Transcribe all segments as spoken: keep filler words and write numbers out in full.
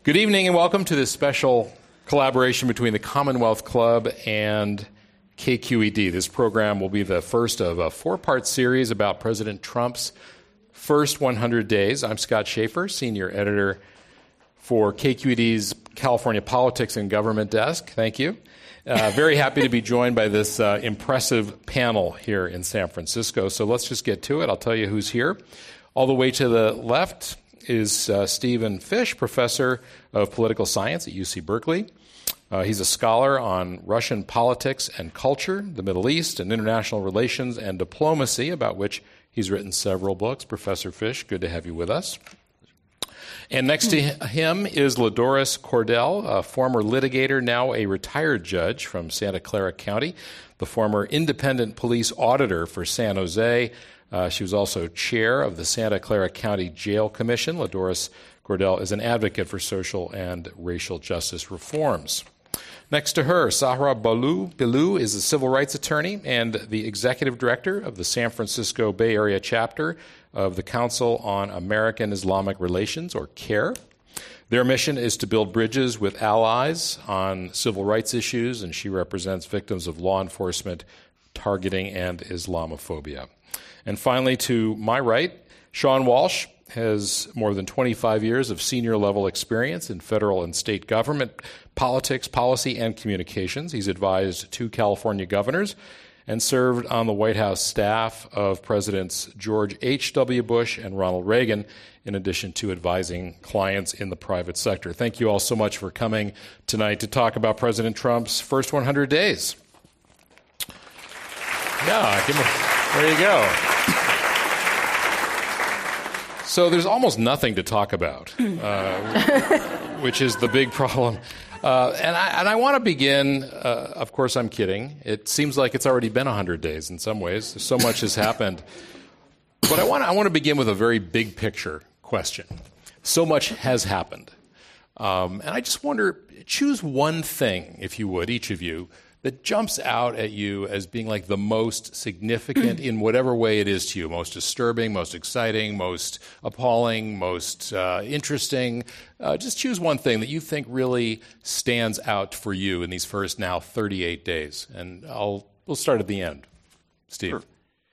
Good evening and welcome to this special collaboration between the Commonwealth Club and K Q E D. This program will be the first of a four-part series about President Trump's first one hundred days. I'm Scott Schaefer, senior editor for K Q E D's California Politics and Government Desk. Thank you. Uh, very happy to be joined by this uh, impressive panel here in San Francisco. So let's just get to it. I'll tell you who's here. All the way to the left is uh, Stephen Fish, professor of political science at U C Berkeley. Uh, he's a scholar on Russian politics and culture, the Middle East, and international relations and diplomacy, about which he's written several books. Professor Fish, good to have you with us. And next to him is Lodoris Cordell, a former litigator, now a retired judge from Santa Clara County, the former independent police auditor for San Jose. Uh, she was also chair of the Santa Clara County Jail Commission. Lodoris Cordell is an advocate for social and racial justice reforms. Next to her, Sahra Baloo, Bilou is a civil rights attorney and the executive director of the San Francisco Bay Area chapter of the Council on American Islamic Relations, or CAIR. Their mission is to build bridges with allies on civil rights issues, and she represents victims of law enforcement targeting and Islamophobia. And finally, to my right, Sean Walsh has more than twenty-five years of senior-level experience in federal and state government, politics, policy, and communications. He's advised two California governors and served on the White House staff of Presidents George H W. Bush and Ronald Reagan, in addition to advising clients in the private sector. Thank you all so much for coming tonight to talk about President Trump's first one hundred days. Yeah, give me, there you go. So there's almost nothing to talk about, uh, which is the big problem. Uh, and I, and I want to begin, uh, of course I'm kidding. It seems like it's already been one hundred days in some ways. So much has happened. But I want, I want to begin with a very big picture question. So much has happened. Um, and I just wonder, choose one thing, if you would, each of you, that jumps out at you as being like the most significant in whatever way it is to you, most disturbing, most exciting, most appalling, most uh, interesting. Uh, just choose one thing that you think really stands out for you in these first now thirty-eight days. And I'll we'll start at the end. Steve. Sure.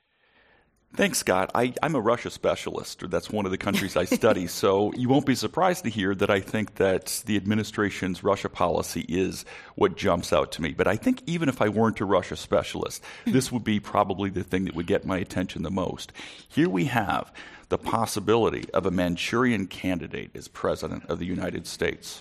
Thanks, Scott. I, I'm a Russia specialist. That's one of the countries I study. So you won't be surprised to hear that I think that the administration's Russia policy is what jumps out to me. But I think even if I weren't a Russia specialist, this would be probably the thing that would get my attention the most. Here we have the possibility of a Manchurian candidate as president of the United States.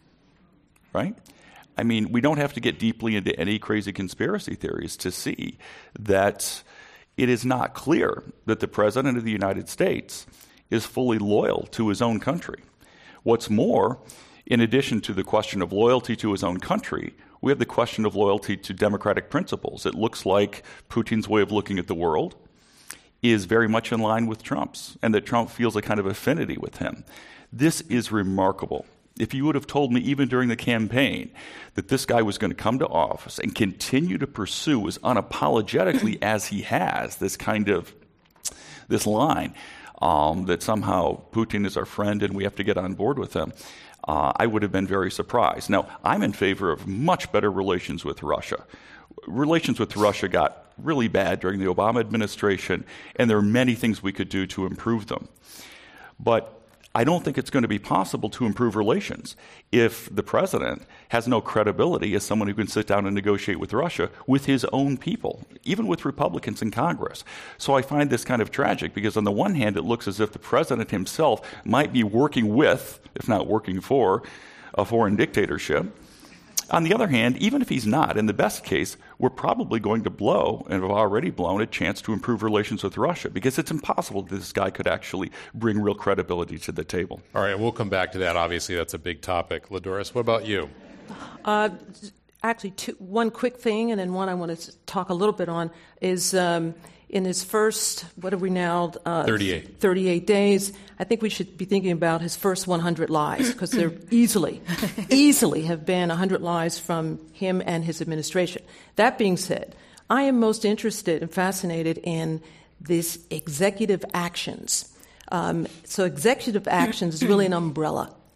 Right? I mean, we don't have to get deeply into any crazy conspiracy theories to see that it is not clear that the President of the United States is fully loyal to his own country. What's more, in addition to the question of loyalty to his own country, we have the question of loyalty to democratic principles. It looks like Putin's way of looking at the world is very much in line with Trump's, and that Trump feels a kind of affinity with him. This is remarkable. If you would have told me even during the campaign that this guy was going to come to office and continue to pursue as unapologetically as he has this kind of, this line, um, that somehow Putin is our friend and we have to get on board with him, uh, I would have been very surprised. Now, I'm in favor of much better relations with Russia. Relations with Russia got really bad during the Obama administration, and there are many things we could do to improve them. But I don't think it's going to be possible to improve relations if the president has no credibility as someone who can sit down and negotiate with Russia with his own people, even with Republicans in Congress. So I find this kind of tragic because on the one hand, it looks as if the president himself might be working with, if not working for, a foreign dictatorship. On the other hand, even if he's not, in the best case, we're probably going to blow, and have already blown, a chance to improve relations with Russia because it's impossible that this guy could actually bring real credibility to the table. All right, we'll come back to that. Obviously, that's a big topic. Lodoris, what about you? Uh, actually, two, one quick thing, and then one I want to talk a little bit on, is um, in his first, what are we now? Uh, thirty-eight. thirty-eight days. I think we should be thinking about his first one hundred lies, because there easily, easily have been one hundred lies from him and his administration. That being said, I am most interested and fascinated in this executive actions. Um, so executive actions is really an umbrella.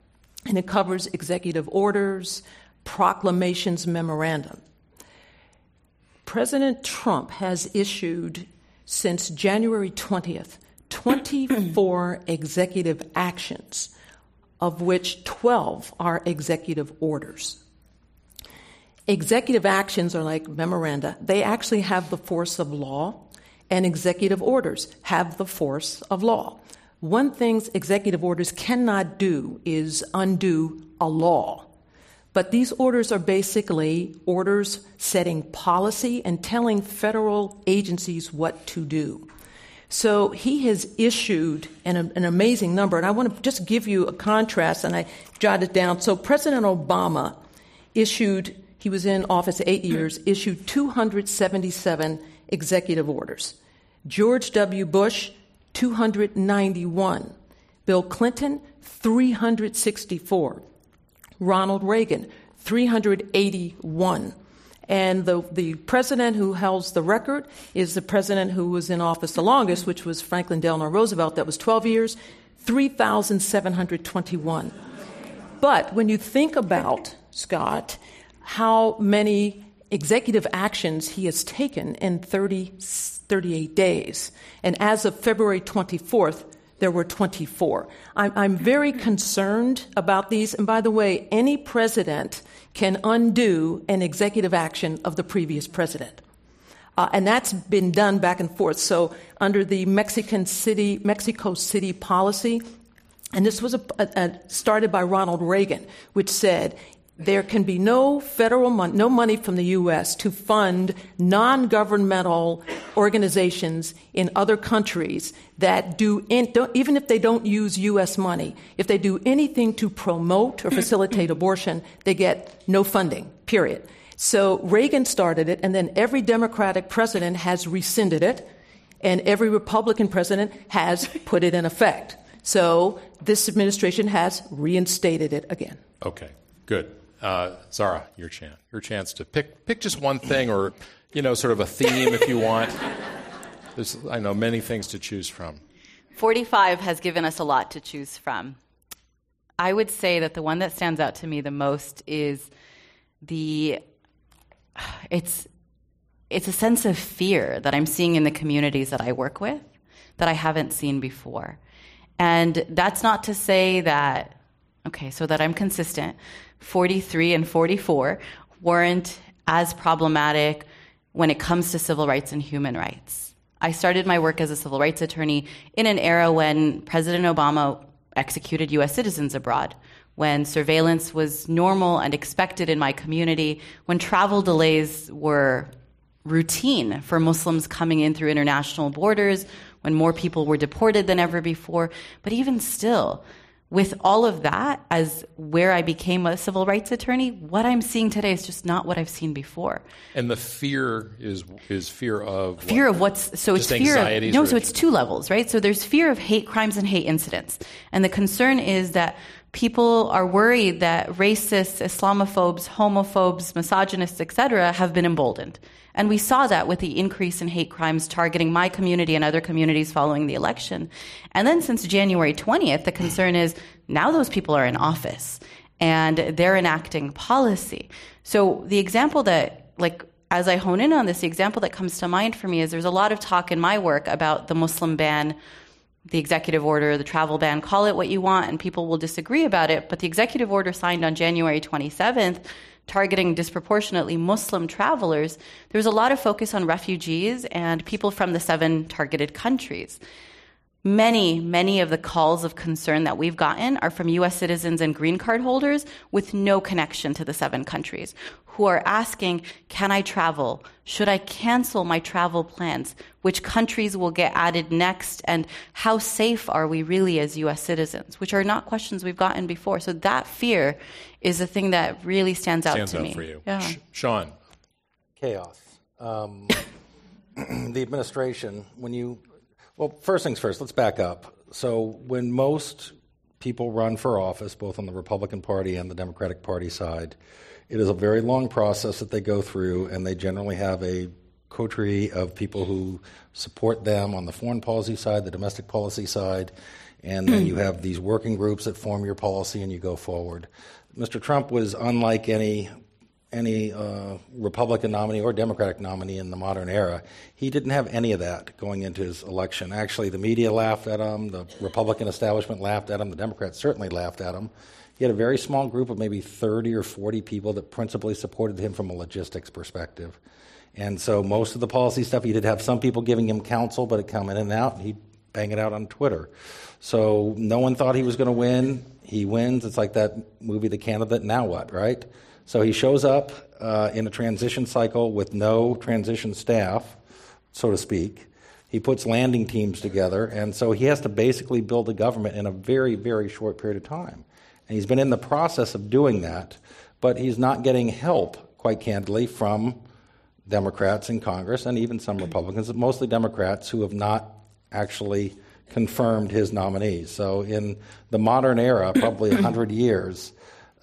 and it covers executive orders, proclamations, memorandum. President Trump has issued, since January twentieth, twenty-four executive actions, of which twelve are executive orders. Executive actions are like memoranda. They actually have the force of law, and executive orders have the force of law. One thing executive orders cannot do is undo a law. But these orders are basically orders setting policy and telling federal agencies what to do. So he has issued an, an amazing number, and I want to just give you a contrast, and I jotted it down. So President Obama issued, he was in office eight years, issued two hundred seventy-seven executive orders. George W. Bush, two hundred ninety-one. Bill Clinton, three hundred sixty-four. Ronald Reagan, three hundred eighty-one. And the, the president who holds the record is the president who was in office the longest, which was Franklin Delano Roosevelt. That was twelve years, three thousand seven hundred twenty-one. But when you think about, Scott, how many executive actions he has taken in thirty, thirty-eight days, and as of February twenty-fourth, there were twenty-four. I'm, I'm very concerned about these. And by the way, any president can undo an executive action of the previous president. Uh, and that's been done back and forth. So under the Mexican City, Mexico City policy, and this was a, a, a started by Ronald Reagan, which said there can be no federal money, no money from the U S to fund non-governmental organizations in other countries that do, in, don't, even if they don't use U S money, if they do anything to promote or facilitate abortion, they get no funding, period. So Reagan started it, and then every Democratic president has rescinded it, and every Republican president has put it in effect. So this administration has reinstated it again. Okay, good. Uh, Zara, your chance. Your chance to pick pick just one thing, or you know, sort of a theme if you want. There's, I know, many things to choose from. forty-five has given us a lot to choose from. I would say that the one that stands out to me the most is the it's it's a sense of fear that I'm seeing in the communities that I work with that I haven't seen before. And that's not to say that, okay, so that I'm consistent. forty-three and forty-four weren't as problematic when it comes to civil rights and human rights. I started my work as a civil rights attorney in an era when President Obama executed U S citizens abroad, when surveillance was normal and expected in my community, when travel delays were routine for Muslims coming in through international borders, when more people were deported than ever before. But even still, with all of that as where I became a civil rights attorney, what I'm seeing today is just not what I've seen before. And the fear is is fear of what? Fear of what's so just it's fear of no, or so it's two levels, right? So there's fear of hate crimes and hate incidents, and the concern is that people are worried that racists, Islamophobes, homophobes, misogynists, et cetera, have been emboldened. And we saw that with the increase in hate crimes targeting my community and other communities following the election. And then since January twentieth, the concern is now those people are in office and they're enacting policy. So the example that, like, as I hone in on this, the example that comes to mind for me is there's a lot of talk in my work about the Muslim ban, the executive order, the travel ban, call it what you want, and people will disagree about it. But the executive order signed on January twenty-seventh, targeting disproportionately Muslim travelers, there was a lot of focus on refugees and people from the seven targeted countries. Many, many of the calls of concern that we've gotten are from U S citizens and green card holders with no connection to the seven countries, who are asking, can I travel? Should I cancel my travel plans? Which countries will get added next? And how safe are we really as U S citizens? Which are not questions we've gotten before. So that fear is the thing that really stands out stands to out me. for you. Yeah. Sh- Sean. Chaos. Um, the administration, when you, well, first things first, let's back up. So when most people run for office, both on the Republican Party and the Democratic Party side, it is a very long process that they go through, and they generally have a coterie of people who support them on the foreign policy side, the domestic policy side, and then you have these working groups that form your policy and you go forward. Mister Trump was unlike any any uh, Republican nominee or Democratic nominee in the modern era. He didn't have any of that going into his election. Actually, the media laughed at him, the Republican establishment laughed at him, the Democrats certainly laughed at him. He had a very small group of maybe thirty or forty people that principally supported him from a logistics perspective. And so most of the policy stuff, he did have some people giving him counsel, but it come in and out, and he'd bang it out on Twitter. So no one thought he was going to win. He wins. It's like that movie, The Candidate, Now What, right? So he shows up uh, in a transition cycle with no transition staff, so to speak. He puts landing teams together, and so he has to basically build a government in a very, very short period of time. And he's been in the process of doing that, but he's not getting help, quite candidly, from Democrats in Congress and even some Republicans, mostly Democrats, who have not actually confirmed his nominees. So in the modern era, probably one hundred years,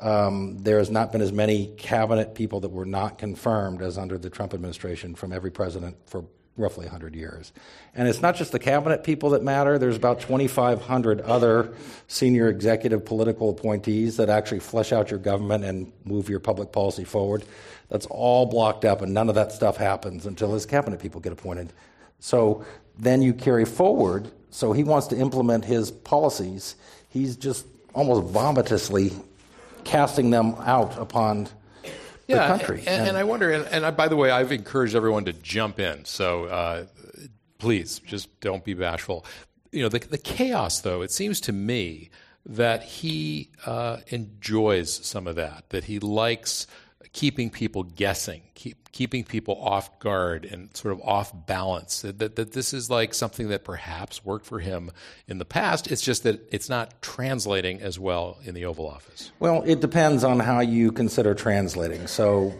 Um, there has not been as many cabinet people that were not confirmed as under the Trump administration from every president for roughly one hundred years. And it's not just the cabinet people that matter. There's about twenty-five hundred other senior executive political appointees that actually flesh out your government and move your public policy forward. That's all blocked up, and none of that stuff happens until his cabinet people get appointed. So then you carry forward. So he wants to implement his policies. He's just almost vomitously casting them out upon the yeah, country. And, and, and I wonder, and, and I, by the way, I've encouraged everyone to jump in, so uh, please, just don't be bashful. You know, the, the chaos, though, it seems to me that he uh, enjoys some of that, that he likes keeping people guessing, keep, keeping people off guard and sort of off balance, that, that, that this is like something that perhaps worked for him in the past. It's just that it's not translating as well in the Oval Office. Well, it depends on how you consider translating. So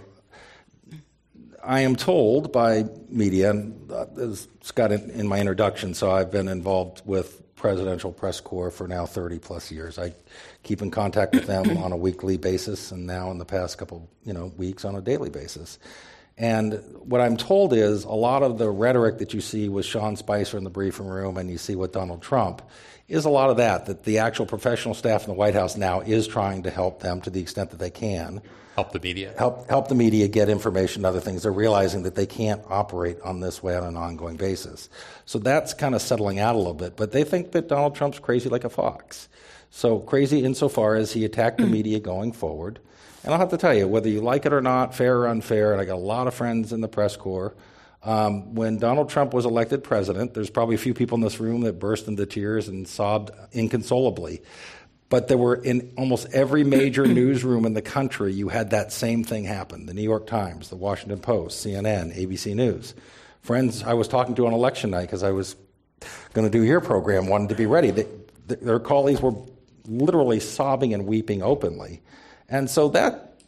I am told by media, and uh, as Scott in, in my introduction, so I've been involved with Presidential Press Corps for now thirty plus years. I keep in contact with them on a weekly basis, and now in the past couple, you know, weeks on a daily basis. And what I'm told is a lot of the rhetoric that you see with Sean Spicer in the briefing room and you see with Donald Trump is a lot of that, that the actual professional staff in the White House now is trying to help them to the extent that they can. Help the media. Help help the media get information and other things. They're realizing that they can't operate on this way on an ongoing basis. So that's kind of settling out a little bit. But they think that Donald Trump's crazy like a fox. So crazy insofar as he attacked the media going forward. And I'll have to tell you, whether you like it or not, fair or unfair, and I got a lot of friends in the press corps, um, when Donald Trump was elected president, there's probably a few people in this room that burst into tears and sobbed inconsolably. But there were, in almost every major newsroom in the country, you had that same thing happen. The New York Times, the Washington Post, C N N, A B C News. Friends I was talking to on election night, because I was going to do your program, wanted to be ready. They, their colleagues were literally sobbing and weeping openly. And so that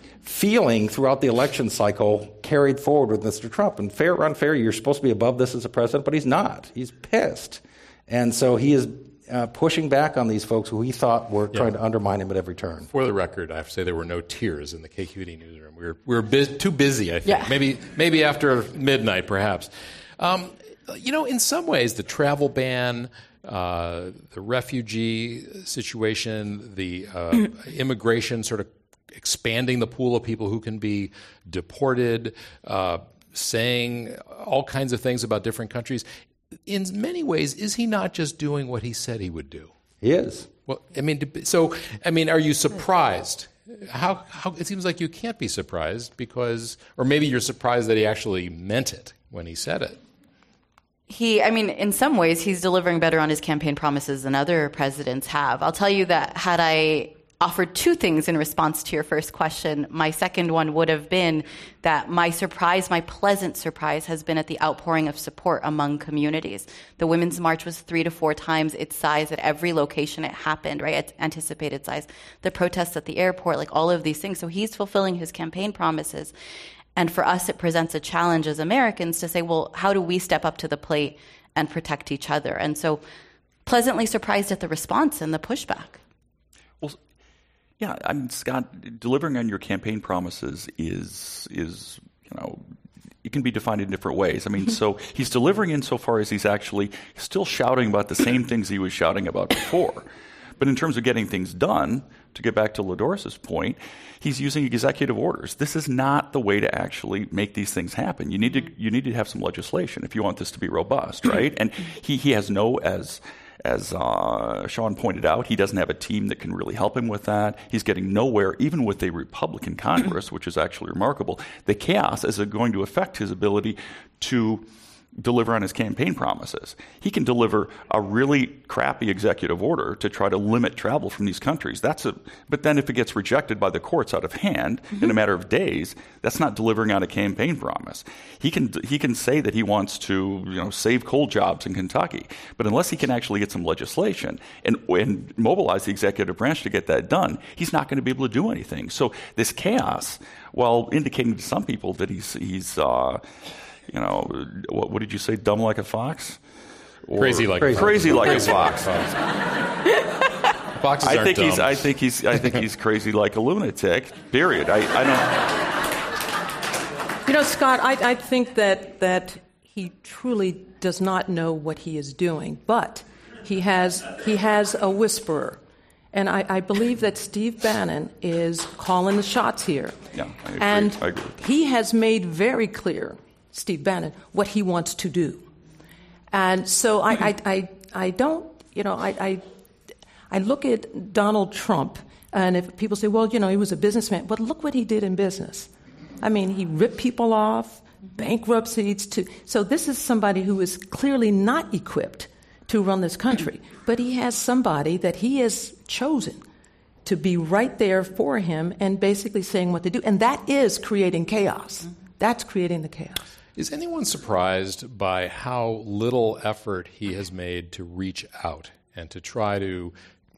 feeling throughout the election cycle carried forward with Mister Trump. And fair or unfair, you're supposed to be above this as a president, but he's not. He's pissed. And so he is uh, pushing back on these folks who he thought were yeah. trying to undermine him at every turn. For the record, I have to say there were no tears in the K Q E D newsroom. We were, we were bu- too busy, I think. Yeah. Maybe, maybe after midnight, perhaps. Um, you know, in some ways, the travel ban, Uh, the refugee situation, the uh, immigration sort of expanding the pool of people who can be deported, uh, saying all kinds of things about different countries. In many ways, is he not just doing what he said he would do? He is. Well, I mean, so, I mean, are you surprised? How, how, it seems like you can't be surprised because, or maybe you're surprised that he actually meant it when he said it. He, I mean, in some ways, he's delivering better on his campaign promises than other presidents have. I'll tell you that had I offered two things in response to your first question, my second one would have been that my surprise, my pleasant surprise, has been at the outpouring of support among communities. The Women's March was three to four times its size at every location it happened, right, at anticipated size. The protests at the airport, like all of these things. So he's fulfilling his campaign promises. And for us, it presents a challenge as Americans to say, well, how do we step up to the plate and protect each other? And so pleasantly surprised at the response and the pushback. Well, yeah, I mean, Scott, delivering on your campaign promises is, is you know, it can be defined in different ways. I mean, so he's delivering insofar as he's actually still shouting about the same things he was shouting about before. But in terms of getting things done, to get back to Ladoris's point, he's using executive orders. This is not the way to actually make these things happen. You need to you need to have some legislation if you want this to be robust, right? And he, he has no, as as uh, Sean pointed out, he doesn't have a team that can really help him with that. He's getting nowhere, even with a Republican Congress, which is actually remarkable. The chaos is going to affect his ability to deliver on his campaign promises. He can deliver a really crappy executive order to try to limit travel from these countries. That's a, but then if it gets rejected by the courts out of hand mm-hmm. in a matter of days, that's not delivering on a campaign promise. He can he can say that he wants to, you know, save coal jobs in Kentucky, but unless he can actually get some legislation and, and mobilize the executive branch to get that done, he's not going to be able to do anything. So this chaos, while indicating to some people that he's he's uh, you know, what, what did you say? Dumb like a fox? Or crazy like crazy, a fox. Crazy like a fox. Foxes I think dumb. he's. I think he's. I think he's crazy like a lunatic. Period. I, I don't. You know, Scott. I, I think that that he truly does not know what he is doing, but he has he has a whisperer. And I, I believe that Steve Bannon is calling the shots here. Yeah, I agree. And I agree. he has made very clear, Steve Bannon, what he wants to do. And so I, I, I, I don't, you know, I, I, I look at Donald Trump, and if people say, well, you know, he was a businessman, but look what he did in business. I mean, he ripped people off, bankruptcies. To, so this is somebody who is clearly not equipped to run this country, but he has somebody that he has chosen to be right there for him and basically saying what to do. And that is creating chaos. That's creating the chaos. Is anyone surprised by how little effort he has made to reach out and to try to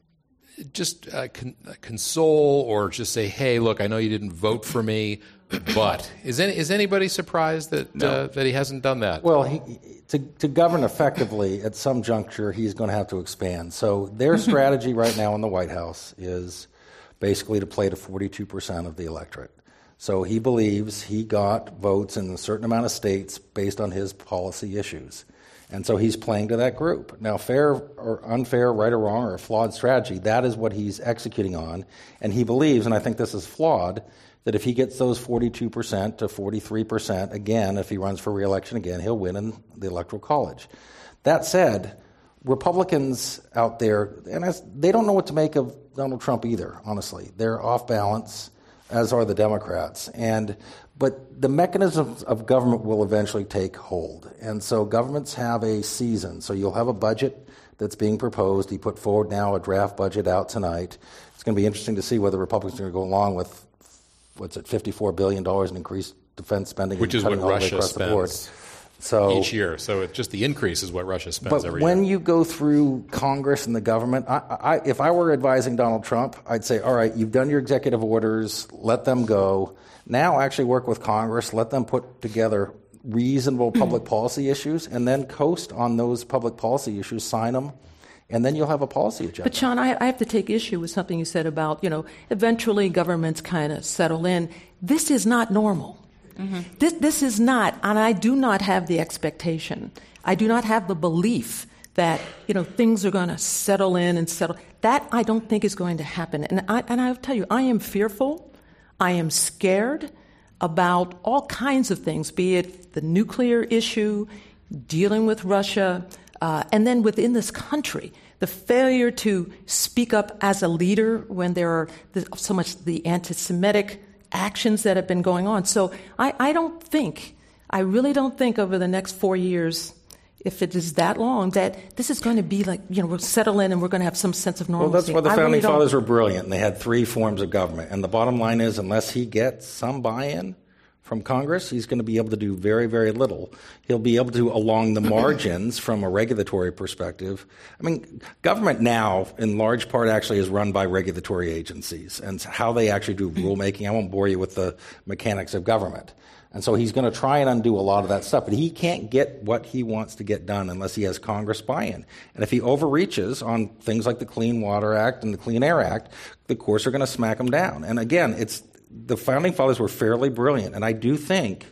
just uh, con- console or just say, hey, look, I know you didn't vote for me, but is any, is anybody surprised that No. uh, that he hasn't done that? Well, he, to, to govern effectively, at some juncture, he's going to have to expand. So their strategy right now in the White House is basically to play to forty-two percent of the electorate. So he believes he got votes in a certain amount of states based on his policy issues. And so he's playing to that group. Now, fair or unfair, right or wrong, or a flawed strategy, that is what he's executing on. And he believes, and I think this is flawed, that if he gets those forty-two percent to forty-three percent again, if he runs for re-election again, he'll win in the Electoral College. That said, Republicans out there, and as, they don't know what to make of Donald Trump either, honestly. They're off balance, as are the Democrats. And but the mechanisms of government will eventually take hold. And so governments have a season. So you'll have a budget that's being proposed. He put forward now a draft budget out tonight. It's going to be interesting to see whether Republicans are going to go along with, what's it, fifty-four billion dollars in increased defense spending. Which is what Russia spends so, each year. So it, just the increase is what Russia spends but every when year. you go through Congress and the government, I, I, if I were advising Donald Trump, I'd say, all right, you've done your executive orders, let them go. Now actually work with Congress, let them put together reasonable public policy issues, and then coast on those public policy issues, sign them, and then you'll have a policy agenda. But, Sean, I, I have to take issue with something you said about, you know, eventually governments kind of settle in. This is not normal. Mm-hmm. This, this is not, and I do not have the expectation, I do not have the belief that, you know, things are going to settle in and settle. That I don't think is going to happen. And, I, and I'll tell you, I am fearful, I am scared about all kinds of things, be it the nuclear issue, dealing with Russia, uh, and then within this country, the failure to speak up as a leader when there are the, so much the anti-Semitic actions that have been going on. So I, I don't think, I really don't think over the next four years, if it is that long, that this is going to be like, you know, we'll settle in and we're going to have some sense of normalcy. Well, that's why the I Founding really Fathers were brilliant, and they had three forms of government. And the bottom line is, unless he gets some buy-in from Congress, he's going to be able to do very, very little. He'll be able to, along the margins from a regulatory perspective. I mean, government now, in large part, actually is run by regulatory agencies. And how they actually do rulemaking, I won't bore you with the mechanics of government. And so he's going to try and undo a lot of that stuff. But he can't get what he wants to get done unless he has Congress buy-in. And if he overreaches on things like the Clean Water Act and the Clean Air Act, the courts are going to smack him down. And again, it's the Founding Fathers were fairly brilliant, and I do think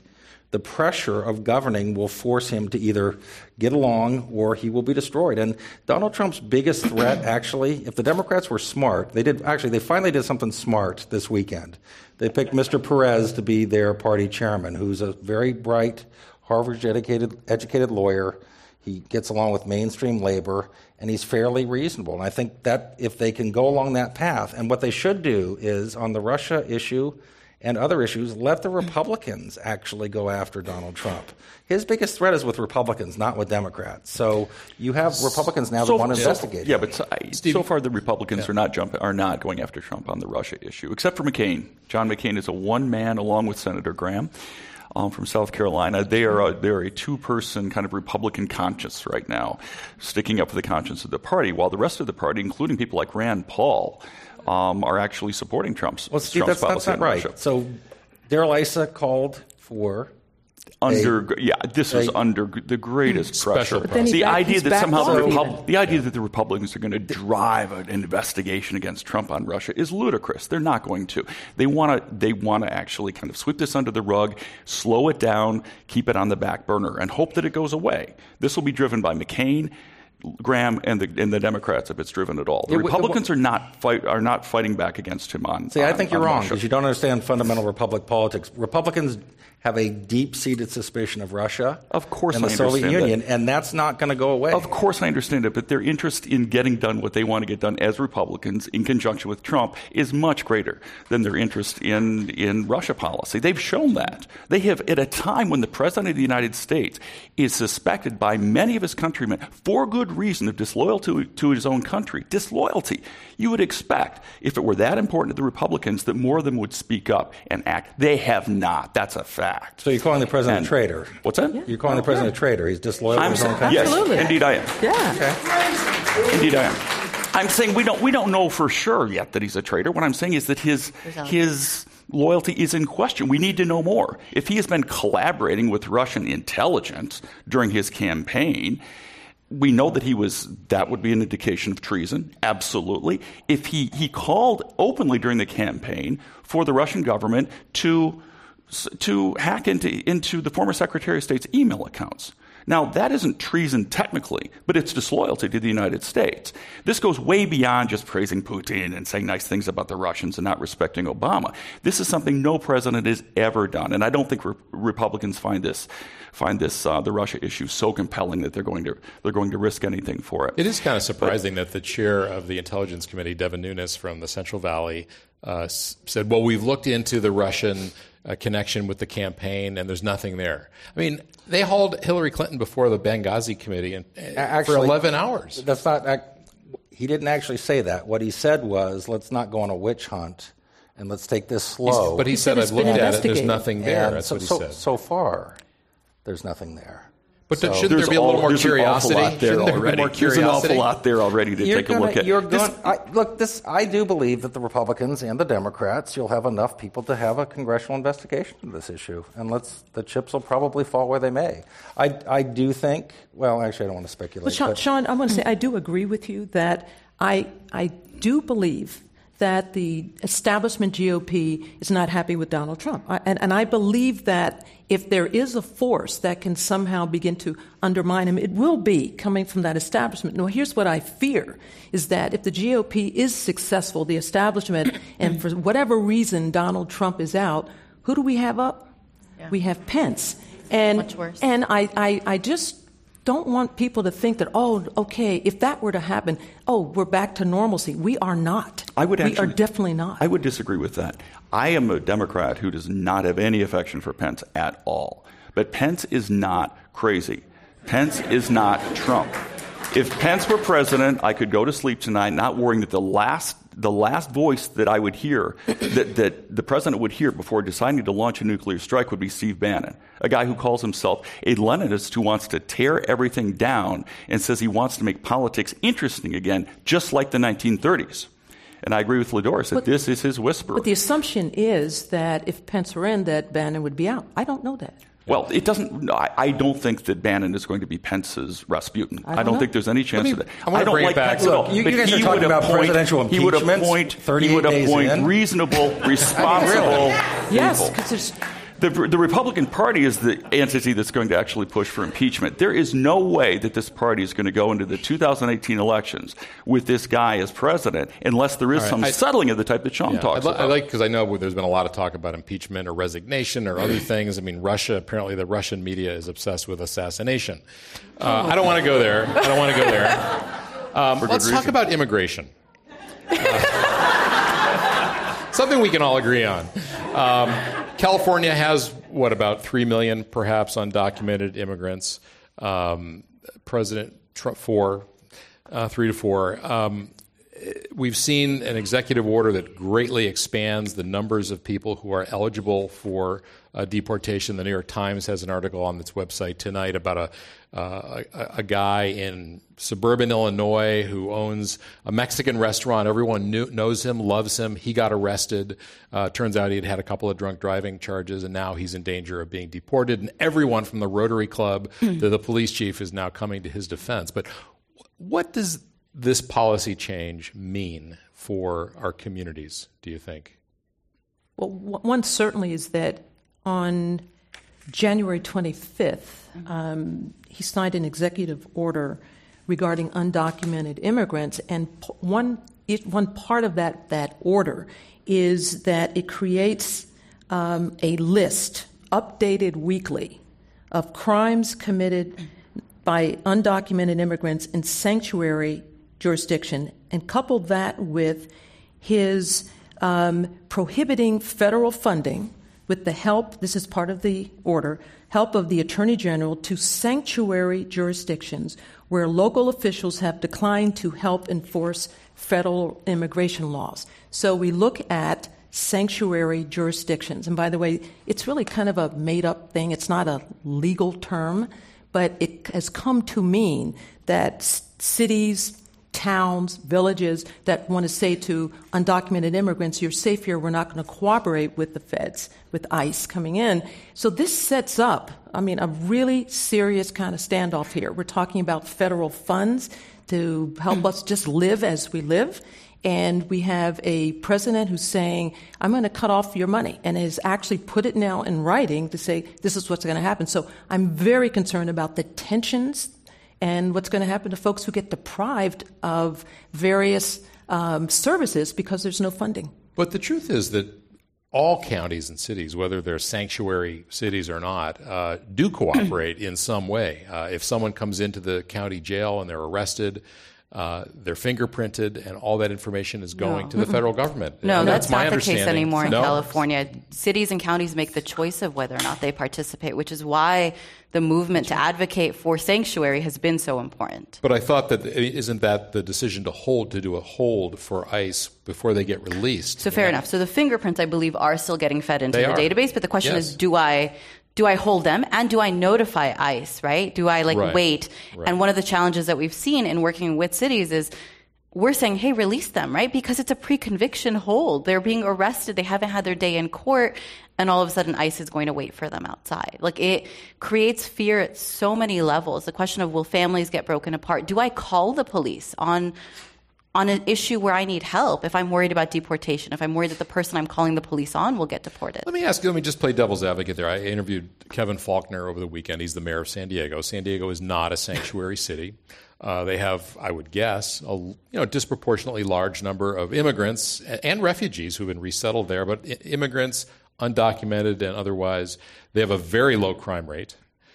the pressure of governing will force him to either get along or he will be destroyed. And Donald Trump's biggest threat, actually, if the Democrats were smart, they did actually, they finally did something smart this weekend. They picked Mister Perez to be their party chairman, who's a very bright, Harvard-educated educated lawyer. He gets along with mainstream labor, and he's fairly reasonable. And I think that if they can go along that path, and what they should do is, on the Russia issue and other issues, let the Republicans actually go after Donald Trump. His biggest threat is with Republicans, not with Democrats. So you have Republicans now that so, want to so, investigate. Yeah, but so, so far the Republicans yeah. are not jumping, are not going after Trump on the Russia issue, except for McCain. John McCain is a one man, along with Senator Graham. Um, from South Carolina. They are a, they're a two-person kind of Republican conscience right now, sticking up for the conscience of the party, while the rest of the party, including people like Rand Paul, um, are actually supporting Trump's, well, Steve, Trump's that's, policy that's not on right. Russia. So Darrell Issa called for Under a, yeah, this was a, under the greatest special pressure. But then he The back- idea he's that back somehow the, off Repub- even. the idea that the Republicans are going to drive an investigation against Trump on Russia is ludicrous. They're not going to. They want to. They want to actually kind of sweep this under the rug, slow it down, keep it on the back burner, and hope that it goes away. This will be driven by McCain, Graham, and the and the Democrats if it's driven at all. The It w- Republicans are not fight are not fighting back against him on. See, I on- think you're on wrong Russia. because you don't understand fundamental Republic politics. Republicans have a deep-seated suspicion of Russia Of course and the I Soviet understand Union, that. and that's not going to go away. Of course, I understand it, but their interest in getting done what they want to get done as Republicans in conjunction with Trump is much greater than their interest in, in Russia policy. They've shown that. They have, at a time when the President of the United States is suspected by many of his countrymen, for good reason, of disloyalty to, to his own country. Disloyalty. You would expect, if it were that important to the Republicans, that more of them would speak up and act. They have not. That's a fact. So you're calling the president And- a traitor? What's that? Yeah. You're calling the president a traitor? He's disloyal to I'm his own saying, country? yes, Absolutely. indeed I am. Yeah. Okay. Indeed I am. I'm saying we don't we don't know for sure yet that he's a traitor. What I'm saying is that his his loyalty is in question. We need to know more. If he has been collaborating with Russian intelligence during his campaign, we know that he was, that would be an indication of treason, absolutely. If he, he called openly during the campaign for the Russian government to to hack into, into the former Secretary of State's email accounts. Now, that isn't treason technically, but it's disloyalty to the United States. This goes way beyond just praising Putin and saying nice things about the Russians and not respecting Obama. This is something no president has ever done, and I don't think re- Republicans find this find this uh, the Russia issue so compelling that they're going to they're going to risk anything for it. It is kind of surprising but, that the chair of the Intelligence Committee, Devin Nunes from the Central Valley, uh, s- said, well, we've looked into the Russian uh, connection with the campaign, and there's nothing there. I mean, they hauled Hillary Clinton before the Benghazi committee and, Actually, for eleven hours. That's not. He didn't actually say that. What he said was, let's not go on a witch hunt and let's take this slow. He's, but he, he said, said I've looked at it, there's investigated. nothing there. And That's so, what he so, said. So far, there's nothing there. But So- shouldn't there be a all- little more there's an awful curiosity? lot there Shouldn't there be already. more There's an curiosity? awful lot there already to You're take gonna, a look at. You're This- going, I, look, this. I do believe that the Republicans and the Democrats, you'll have enough people to have a congressional investigation of this issue, and let's the chips will probably fall where they may. I, I do think. Well, actually, I don't want to speculate. Well, Sean, but, Sean, I want to say I do agree with you that I I do believe that the establishment G O P is not happy with Donald Trump. I, and, and I believe that if there is a force that can somehow begin to undermine him, it will be coming from that establishment. Now, here's what I fear, is that if the G O P is successful, the establishment, and for whatever reason Donald Trump is out, who do we have up? Yeah. We have Pence. And, Much worse. And I, I, I just don't want people to think that, oh, okay, if that were to happen, oh, we're back to normalcy. We are not. I would we actually, are definitely not. I would disagree with that. I am a Democrat who does not have any affection for Pence at all. But Pence is not crazy. Pence is not Trump. If Pence were president, I could go to sleep tonight not worrying that the last the last voice that I would hear, that, that the president would hear before deciding to launch a nuclear strike would be Steve Bannon, a guy who calls himself a Leninist who wants to tear everything down and says he wants to make politics interesting again, just like the nineteen thirties. And I agree with Ladoris that But- this is his whisperer. But the assumption is that if Pence were in, that Bannon would be out. I don't know that. Well, it doesn't. I, I don't think that Bannon is going to be Pence's Rasputin. I I don't don't know. think there's any chance me- of that. I wanna don't bring it like back. Pence at Look, all. you- But you guys are he talking would about appoint- presidential He would impeachments appoint. He thirty-eight would days appoint in. reasonable, responsible Yes, people. because there's The, the Republican Party is the entity that's going to actually push for impeachment. There is no way that this party is going to go into the two thousand eighteen elections with this guy as president unless there is right. some I, settling of the type that Sean yeah, talks I, about. I like, because I know there's been a lot of talk about impeachment or resignation or other things. I mean, Russia, apparently the Russian media is obsessed with assassination. Uh, I don't want to go there. I don't want to go there. Um, let's reason. talk about immigration. Uh, something we can all agree on. Um, California has, what, about three million, perhaps, undocumented immigrants. Um, President Trump, four, uh, three to four. Um, we've seen an executive order that greatly expands the numbers of people who are eligible for uh, deportation. The New York Times has an article on its website tonight about a, uh, a, a guy in suburban Illinois who owns a Mexican restaurant. Everyone knew, knows him, loves him. He got arrested. Uh, turns out he had had a couple of drunk driving charges, and now he's in danger of being deported. And everyone from the Rotary Club to the police chief is now coming to his defense. But what does this policy change mean for our communities, do you think? Well, one certainly is that on January twenty-fifth, um, he signed an executive order regarding undocumented immigrants, and one it, one part of that, that order is that it creates um, a list, updated weekly, of crimes committed by undocumented immigrants in sanctuary jurisdiction, and coupled that with his um, prohibiting federal funding with the help, this is part of the order, help of the Attorney General to sanctuary jurisdictions where local officials have declined to help enforce federal immigration laws. So we look at sanctuary jurisdictions. And by the way, it's really kind of a made-up thing. It's not a legal term, but it has come to mean that cities, towns, villages that want to say to undocumented immigrants, you're safe here, we're not going to cooperate with the feds, with ICE coming in. So this sets up, I mean, a really serious kind of standoff here. We're talking about federal funds to help us just live as we live. And we have a president who's saying, I'm going to cut off your money, and has actually put it now in writing to say this is what's going to happen. So I'm very concerned about the tensions and what's going to happen to folks who get deprived of various um, services because there's no funding. But the truth is that all counties and cities, whether they're sanctuary cities or not, uh, do cooperate in some way. Uh, if someone comes into the county jail and they're arrested, Uh, they're fingerprinted, and all that information is going no. to the federal government. No, and that's, that's my not the case anymore in no? California. Cities and counties make the choice of whether or not they participate, which is why the movement to advocate for sanctuary has been so important. But I thought that isn't that the decision to hold, to do a hold for ICE before they get released? So fair know? enough. So the fingerprints, I believe, are still getting fed into they the are. database, but the question yes. is, do I... Do I hold them, and do I notify ICE, right? Do I, like, right. wait? Right. And one of the challenges that we've seen in working with cities is we're saying, hey, release them, right? Because it's a pre-conviction hold. They're being arrested. They haven't had their day in court, and all of a sudden ICE is going to wait for them outside. Like, it creates fear at so many levels. The question of, will families get broken apart? Do I call the police on on an issue where I need help if I'm worried about deportation, if I'm worried that the person I'm calling the police on will get deported? Let me ask you, let me just play devil's advocate there. I interviewed Kevin Faulconer over the weekend. He's the mayor of San Diego. San Diego is not a sanctuary city. Uh, they have, I would guess, a you know disproportionately large number of immigrants and refugees who've been resettled there, but immigrants, undocumented and otherwise, they have a very low crime rate.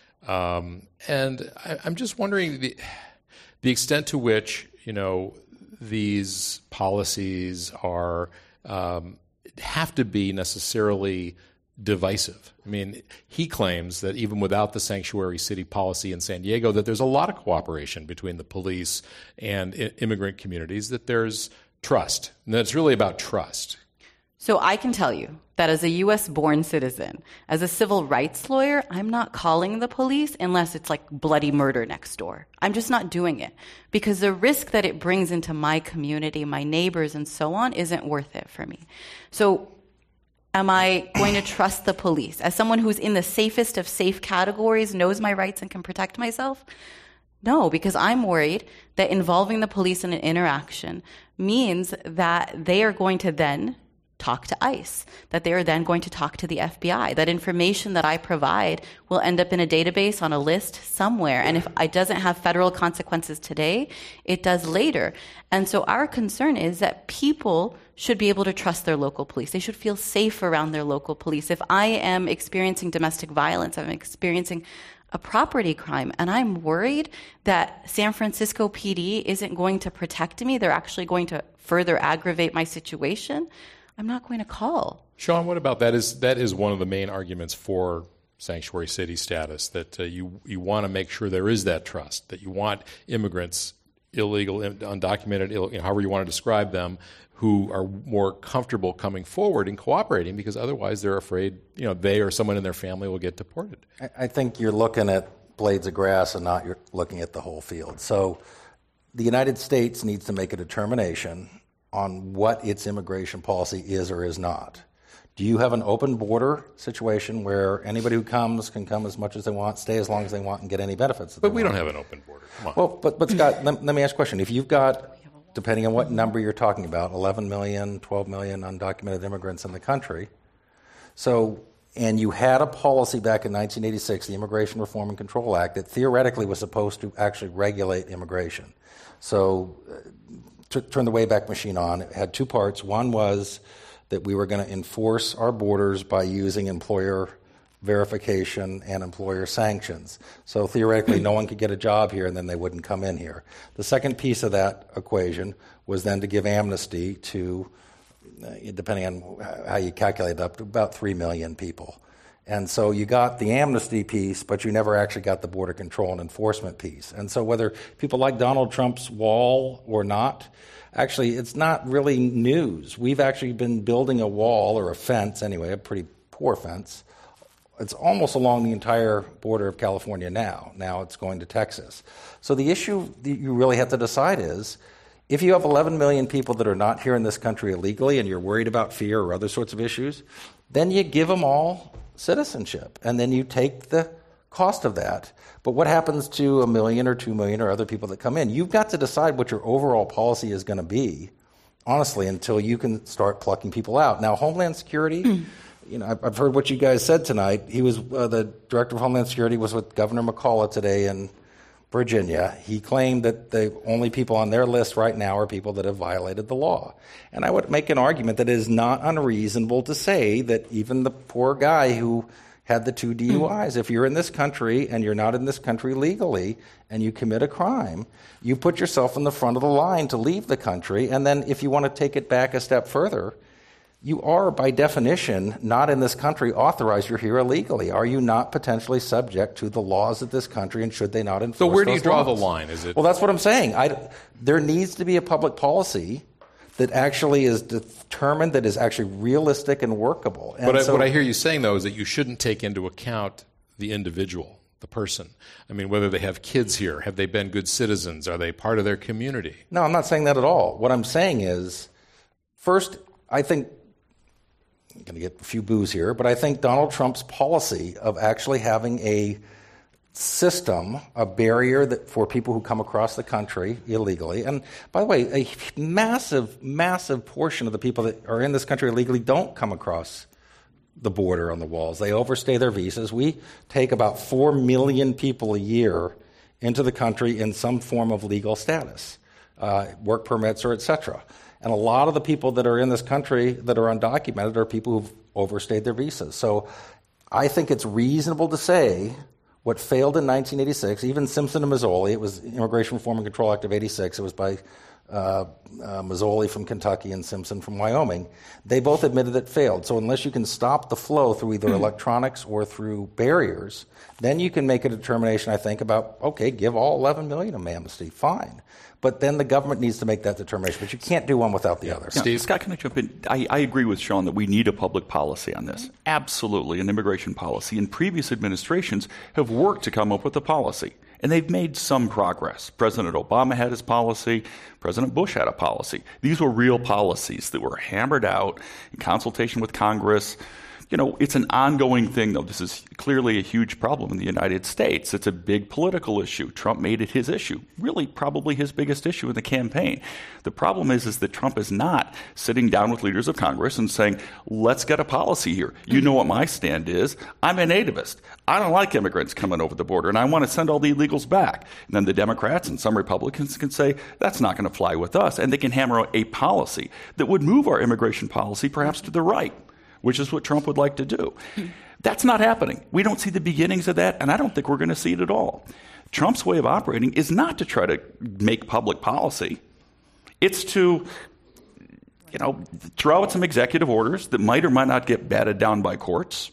Um, and I, I'm just wondering the, the extent to which, you know, these policies are um, have to be necessarily divisive. I mean, he claims that even without the sanctuary city policy in San Diego, that there's a lot of cooperation between the police and I- immigrant communities, that there's trust, and that it's really about trust. So I can tell you that as a U S-born citizen, as a civil rights lawyer, I'm not calling the police unless it's like bloody murder next door. I'm just not doing it because the risk that it brings into my community, my neighbors, and so on isn't worth it for me. So am I going to trust the police? As someone who's in the safest of safe categories, knows my rights, and can protect myself? No, because I'm worried that involving the police in an interaction means that they are going to then talk to ICE, that they are then going to talk to the F B I. That information that I provide will end up in a database on a list somewhere. And if it doesn't have federal consequences today, it does later. And so our concern is that people should be able to trust their local police. They should feel safe around their local police. If I am experiencing domestic violence, I'm experiencing a property crime, and I'm worried that San Francisco P D isn't going to protect me, they're actually going to further aggravate my situation, I'm not going to call. Sean, what about that? Is that is one of the main arguments for sanctuary city status, that uh, you, you want to make sure there is that trust, that you want immigrants, illegal, undocumented, Ill, you know, however you want to describe them, who are more comfortable coming forward and cooperating, because otherwise they're afraid, you know, they or someone in their family will get deported. I, I think you're looking at blades of grass and not you're looking at the whole field. So the United States needs to make a determination on what its immigration policy is or is not. Do you have an open border situation where anybody who comes can come as much as they want, stay as long as they want, and get any benefits that But they we want? don't have an open border. Come on. Well, but, but Scott, let, let me ask you a question. If you've got, depending on what number you're talking about, eleven million, twelve million undocumented immigrants in the country, so, and you had a policy back in nineteen eighty-six, the Immigration Reform and Control Act, that theoretically was supposed to actually regulate immigration. So, uh, t- turn the Wayback Machine on. It had two parts. One was that we were going to enforce our borders by using employer verification and employer sanctions. So theoretically, no one could get a job here and then they wouldn't come in here. The second piece of that equation was then to give amnesty to, uh, depending on how you calculate it, up to about three million people. And so you got the amnesty piece, but you never actually got the border control and enforcement piece. And so whether people like Donald Trump's wall or not, actually, it's not really news. We've actually been building a wall, or a fence anyway, a pretty poor fence. It's almost along the entire border of California now. Now it's going to Texas. So the issue that you really have to decide is, if you have eleven million people that are not here in this country illegally and you're worried about fear or other sorts of issues, then you give them all citizenship, and then you take the cost of that. But what happens to a million or two million or other people that come in? You've got to decide what your overall policy is going to be, honestly, until you can start plucking people out. Now, Homeland Security, you know, I've heard what you guys said tonight. He was uh, the director of Homeland Security was with Governor McCullough today in Virginia. He claimed that the only people on their list right now are people that have violated the law. And I would make an argument that it is not unreasonable to say that even the poor guy who had the two D U Is. If you're in this country and you're not in this country legally and you commit a crime, you put yourself in the front of the line to leave the country. And then if you want to take it back a step further, you are, by definition, not in this country authorized. You're here illegally. Are you not potentially subject to the laws of this country, and should they not enforce those laws? So where do you draw the line? Is it? Well, that's what I'm saying. I, there needs to be a public policy that actually is determined, that is actually realistic and workable. And but I, so, what I hear you saying, though, is that you shouldn't take into account the individual, the person. I mean, whether they have kids here, have they been good citizens, are they part of their community? No, I'm not saying that at all. What I'm saying is, first, I think, I'm going to get a few boos here, but I think Donald Trump's policy of actually having a system, a barrier that for people who come across the country illegally, and by the way, a massive, massive portion of the people that are in this country illegally don't come across the border on the walls. They overstay their visas. We take about four million people a year into the country in some form of legal status, uh, work permits or et cetera. And a lot of the people that are in this country that are undocumented are people who've overstayed their visas. So I think it's reasonable to say what failed in nineteen eighty-six, even Simpson and Mazzoli, it was Immigration Reform and Control Act of eighty-six, it was by uh, uh, Mazzoli from Kentucky and Simpson from Wyoming, they both admitted it failed. So unless you can stop the flow through either electronics or through barriers, then you can make a determination, I think, about, okay, give all eleven million of amnesty, fine. But then the government needs to make that determination. But you can't do one without the other. Yeah, Steve? Scott, can I jump in? I, I agree with Sean that we need a public policy on this. Absolutely, an immigration policy. And previous administrations have worked to come up with a policy. And they've made some progress. President Obama had his policy. President Bush had a policy. These were real policies that were hammered out in consultation with Congress, you know, it's an ongoing thing, though. This is clearly a huge problem in the United States. It's a big political issue. Trump made it his issue, really probably his biggest issue in the campaign. The problem is, is that Trump is not sitting down with leaders of Congress and saying, let's get a policy here. You know what my stand is. I'm a nativist. I don't like immigrants coming over the border, and I want to send all the illegals back. And then the Democrats and some Republicans can say, that's not going to fly with us, and they can hammer out a policy that would move our immigration policy perhaps to the right, which is what Trump would like to do. That's not happening. We don't see the beginnings of that, and I don't think we're going to see it at all. Trump's way of operating is not to try to make public policy. It's to, you know, throw out some executive orders that might or might not get batted down by courts,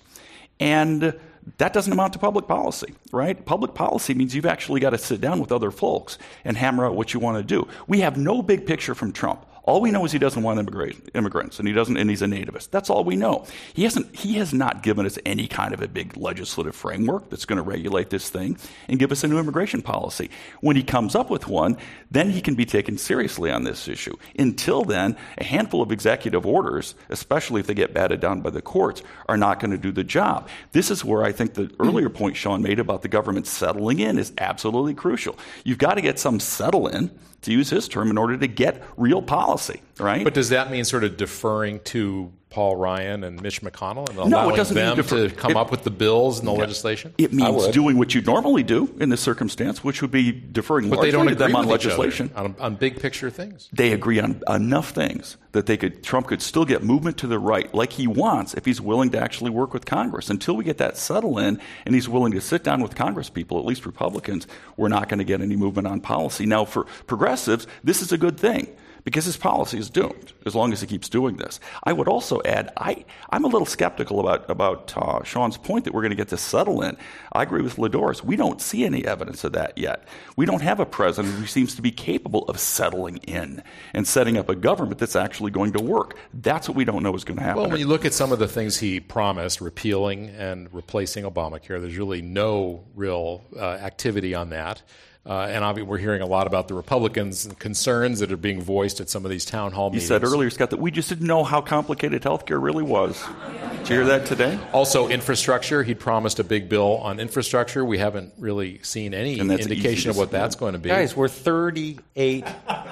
and that doesn't amount to public policy, right? Public policy means you've actually got to sit down with other folks and hammer out what you want to do. We have no big picture from Trump. All we know is he doesn't want immigrants, and he doesn't, and he's a nativist. That's all we know. He hasn't. He has not given us any kind of a big legislative framework that's going to regulate this thing and give us a new immigration policy. When he comes up with one, then he can be taken seriously on this issue. Until then, a handful of executive orders, especially if they get batted down by the courts, are not going to do the job. This is where I think the earlier point Sean made about the government settling in is absolutely crucial. You've got to get some settle in, to use his term, in order to get real policy, right? But does that mean sort of deferring to Paul Ryan and Mitch McConnell and no, allowing it doesn't them mean defer. to come it, up with the bills and the yeah. legislation? It means doing what you normally do in this circumstance, which would be deferring but largely they don't to agree them on with legislation. Each other on, on big picture things. They agree on enough things that they could Trump could still get movement to the right like he wants if he's willing to actually work with Congress. Until we get that settle in and he's willing to sit down with Congress people, at least Republicans, we're not going to get any movement on policy. Now, for progressives, this is a good thing, because his policy is doomed as long as he keeps doing this. I would also add, I, I'm a little skeptical about, about uh, Sean's point that we're going to get this settle in. I agree with Ladoris. We don't see any evidence of that yet. We don't have a president who seems to be capable of settling in and setting up a government that's actually going to work. That's what we don't know is going to happen. Well, when you look at some of the things he promised, repealing and replacing Obamacare, there's really no real uh, activity on that. Uh, and obviously we're hearing a lot about the Republicans' and concerns that are being voiced at some of these town hall meetings. You said earlier, Scott, that we just didn't know how complicated health care really was. Did you hear that today? Also, infrastructure. He promised a big bill on infrastructure. We haven't really seen any indication of what that's going to be. Guys, we're thirty-eight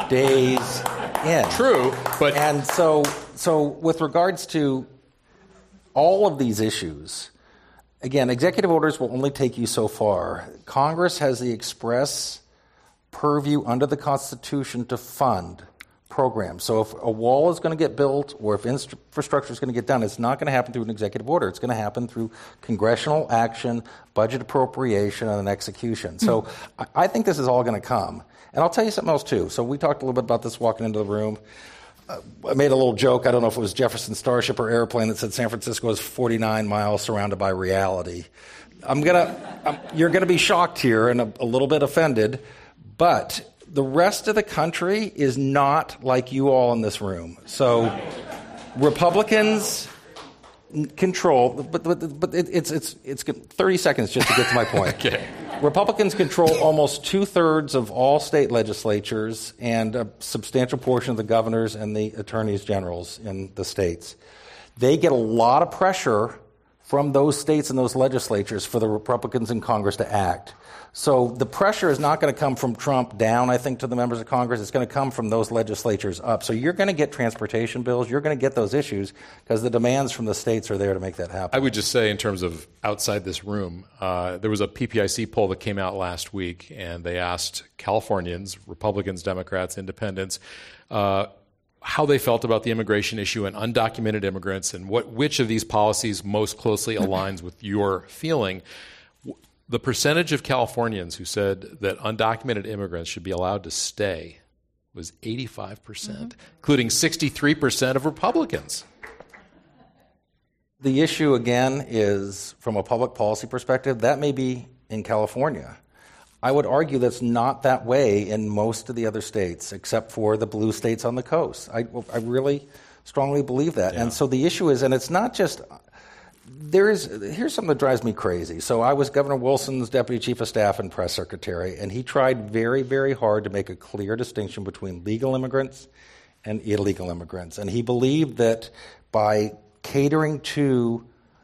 days in. True, but... And so, so with regards to all of these issues... Again, executive orders will only take you so far. Congress has the express purview under the Constitution to fund programs. So if a wall is going to get built or if infrastructure is going to get done, it's not going to happen through an executive order. It's going to happen through congressional action, budget appropriation, and an execution. So mm-hmm. I think this is all going to come. And I'll tell you something else, too. So we talked a little bit about this walking into the room. I made a little joke. I don't know if it was Jefferson Starship or Airplane that said San Francisco is forty-nine miles surrounded by reality. I'm gonna, I'm, you're gonna be shocked here and a, a little bit offended, but the rest of the country is not like you all in this room. So, Republicans control, but but, but it, it's it's it's thirty seconds just to get to my point. Okay. Republicans control almost two-thirds of all state legislatures and a substantial portion of the governors and the attorneys generals in the states. They get a lot of pressure from those states and those legislatures for the Republicans in Congress to act. So the pressure is not going to come from Trump down, I think, to the members of Congress. It's going to come from those legislatures up. So you're going to get transportation bills. You're going to get those issues because the demands from the states are there to make that happen. I would just say in terms of outside this room, uh, there was a P P I C poll that came out last week, and they asked Californians, Republicans, Democrats, Independents, uh, how they felt about the immigration issue and undocumented immigrants and what which of these policies most closely aligns with your feeling. The percentage of Californians who said that undocumented immigrants should be allowed to stay was eighty-five percent, mm-hmm. including sixty-three percent of Republicans. The issue, again, is from a public policy perspective, that may be in California. I would argue that's not that way in most of the other states, except for the blue states on the coast. I, I really strongly believe that. Yeah. And so the issue is, and it's not just... There is here's something that drives me crazy. So I was Governor Wilson's deputy chief of staff and press secretary, and he tried very, very hard to make a clear distinction between legal immigrants and illegal immigrants. And he believed that by catering to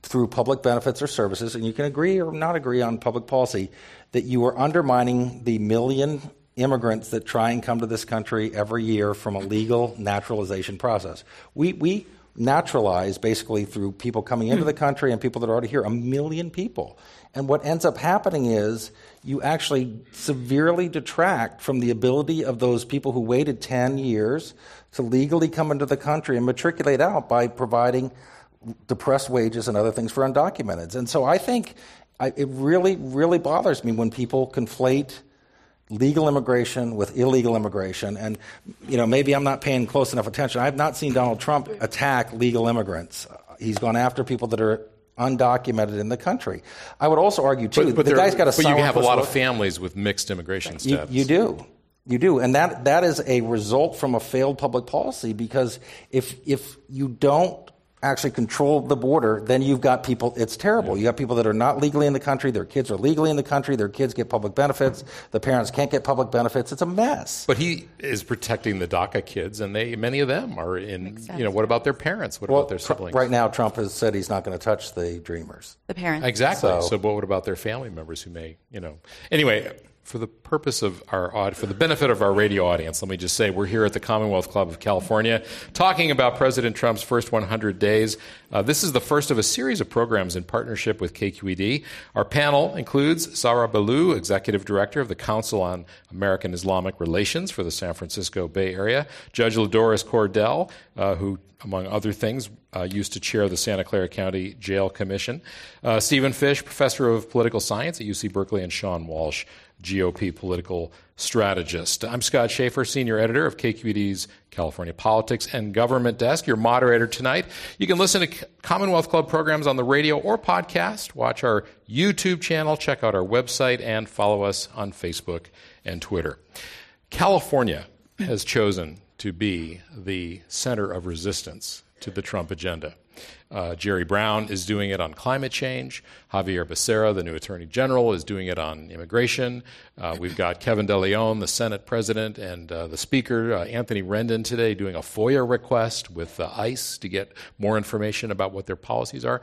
through public benefits or services, and you can agree or not agree on public policy, that you are undermining the million immigrants that try and come to this country every year from a legal naturalization process. We we naturalize basically through people coming into the country and people that are already here, a million people. And what ends up happening is you actually severely detract from the ability of those people who waited ten years to legally come into the country and matriculate out by providing depressed wages and other things for undocumenteds. And so I think I, it really, really bothers me when people conflate legal immigration with illegal immigration. And, you know, maybe I'm not paying close enough attention. I have not seen Donald Trump attack legal immigrants. He's gone after people that are undocumented in the country. I would also argue, too, but, but the there, guy's got a But you have a lot look. of families with mixed immigration status. You, you do. You do. And that that is a result from a failed public policy, because if if you don't actually control the border, then you've got people, it's terrible. You got people that are not legally in the country, their kids are legally in the country, their kids get public benefits, the parents can't get public benefits. It's a mess. But he is protecting the DACA kids, and they many of them are in, you know, what about their parents? What well, about their siblings? Right now, Trump has said he's not going to touch the Dreamers. The parents. Exactly. So, so but what about their family members who may, you know. Anyway, for the purpose of our, for the benefit of our radio audience, let me just say we're here at the Commonwealth Club of California talking about President Trump's first one hundred days. Uh, this is the first of a series of programs in partnership with K Q E D. Our panel includes Sarah Ballou, Executive Director of the Council on American Islamic Relations for the San Francisco Bay Area, Judge Lodoris Cordell, uh, who, among other things, uh, used to chair the Santa Clara County Jail Commission, uh, Stephen Fish, Professor of Political Science at U C Berkeley, and Sean Walsh, G O P political strategist. I'm Scott Schaefer, Senior Editor of K Q E D's California Politics and Government Desk, your moderator tonight. You can listen to Commonwealth Club programs on the radio or podcast, watch our YouTube channel, check out our website, and follow us on Facebook and Twitter. California has chosen to be the center of resistance to the Trump agenda. Uh, Jerry Brown is doing it on climate change. Javier Becerra, the new Attorney General, is doing it on immigration. Uh, we've got Kevin De Leon, the Senate President, and uh, the Speaker, uh, Anthony Rendon, today doing a FOIA request with uh, ICE to get more information about what their policies are.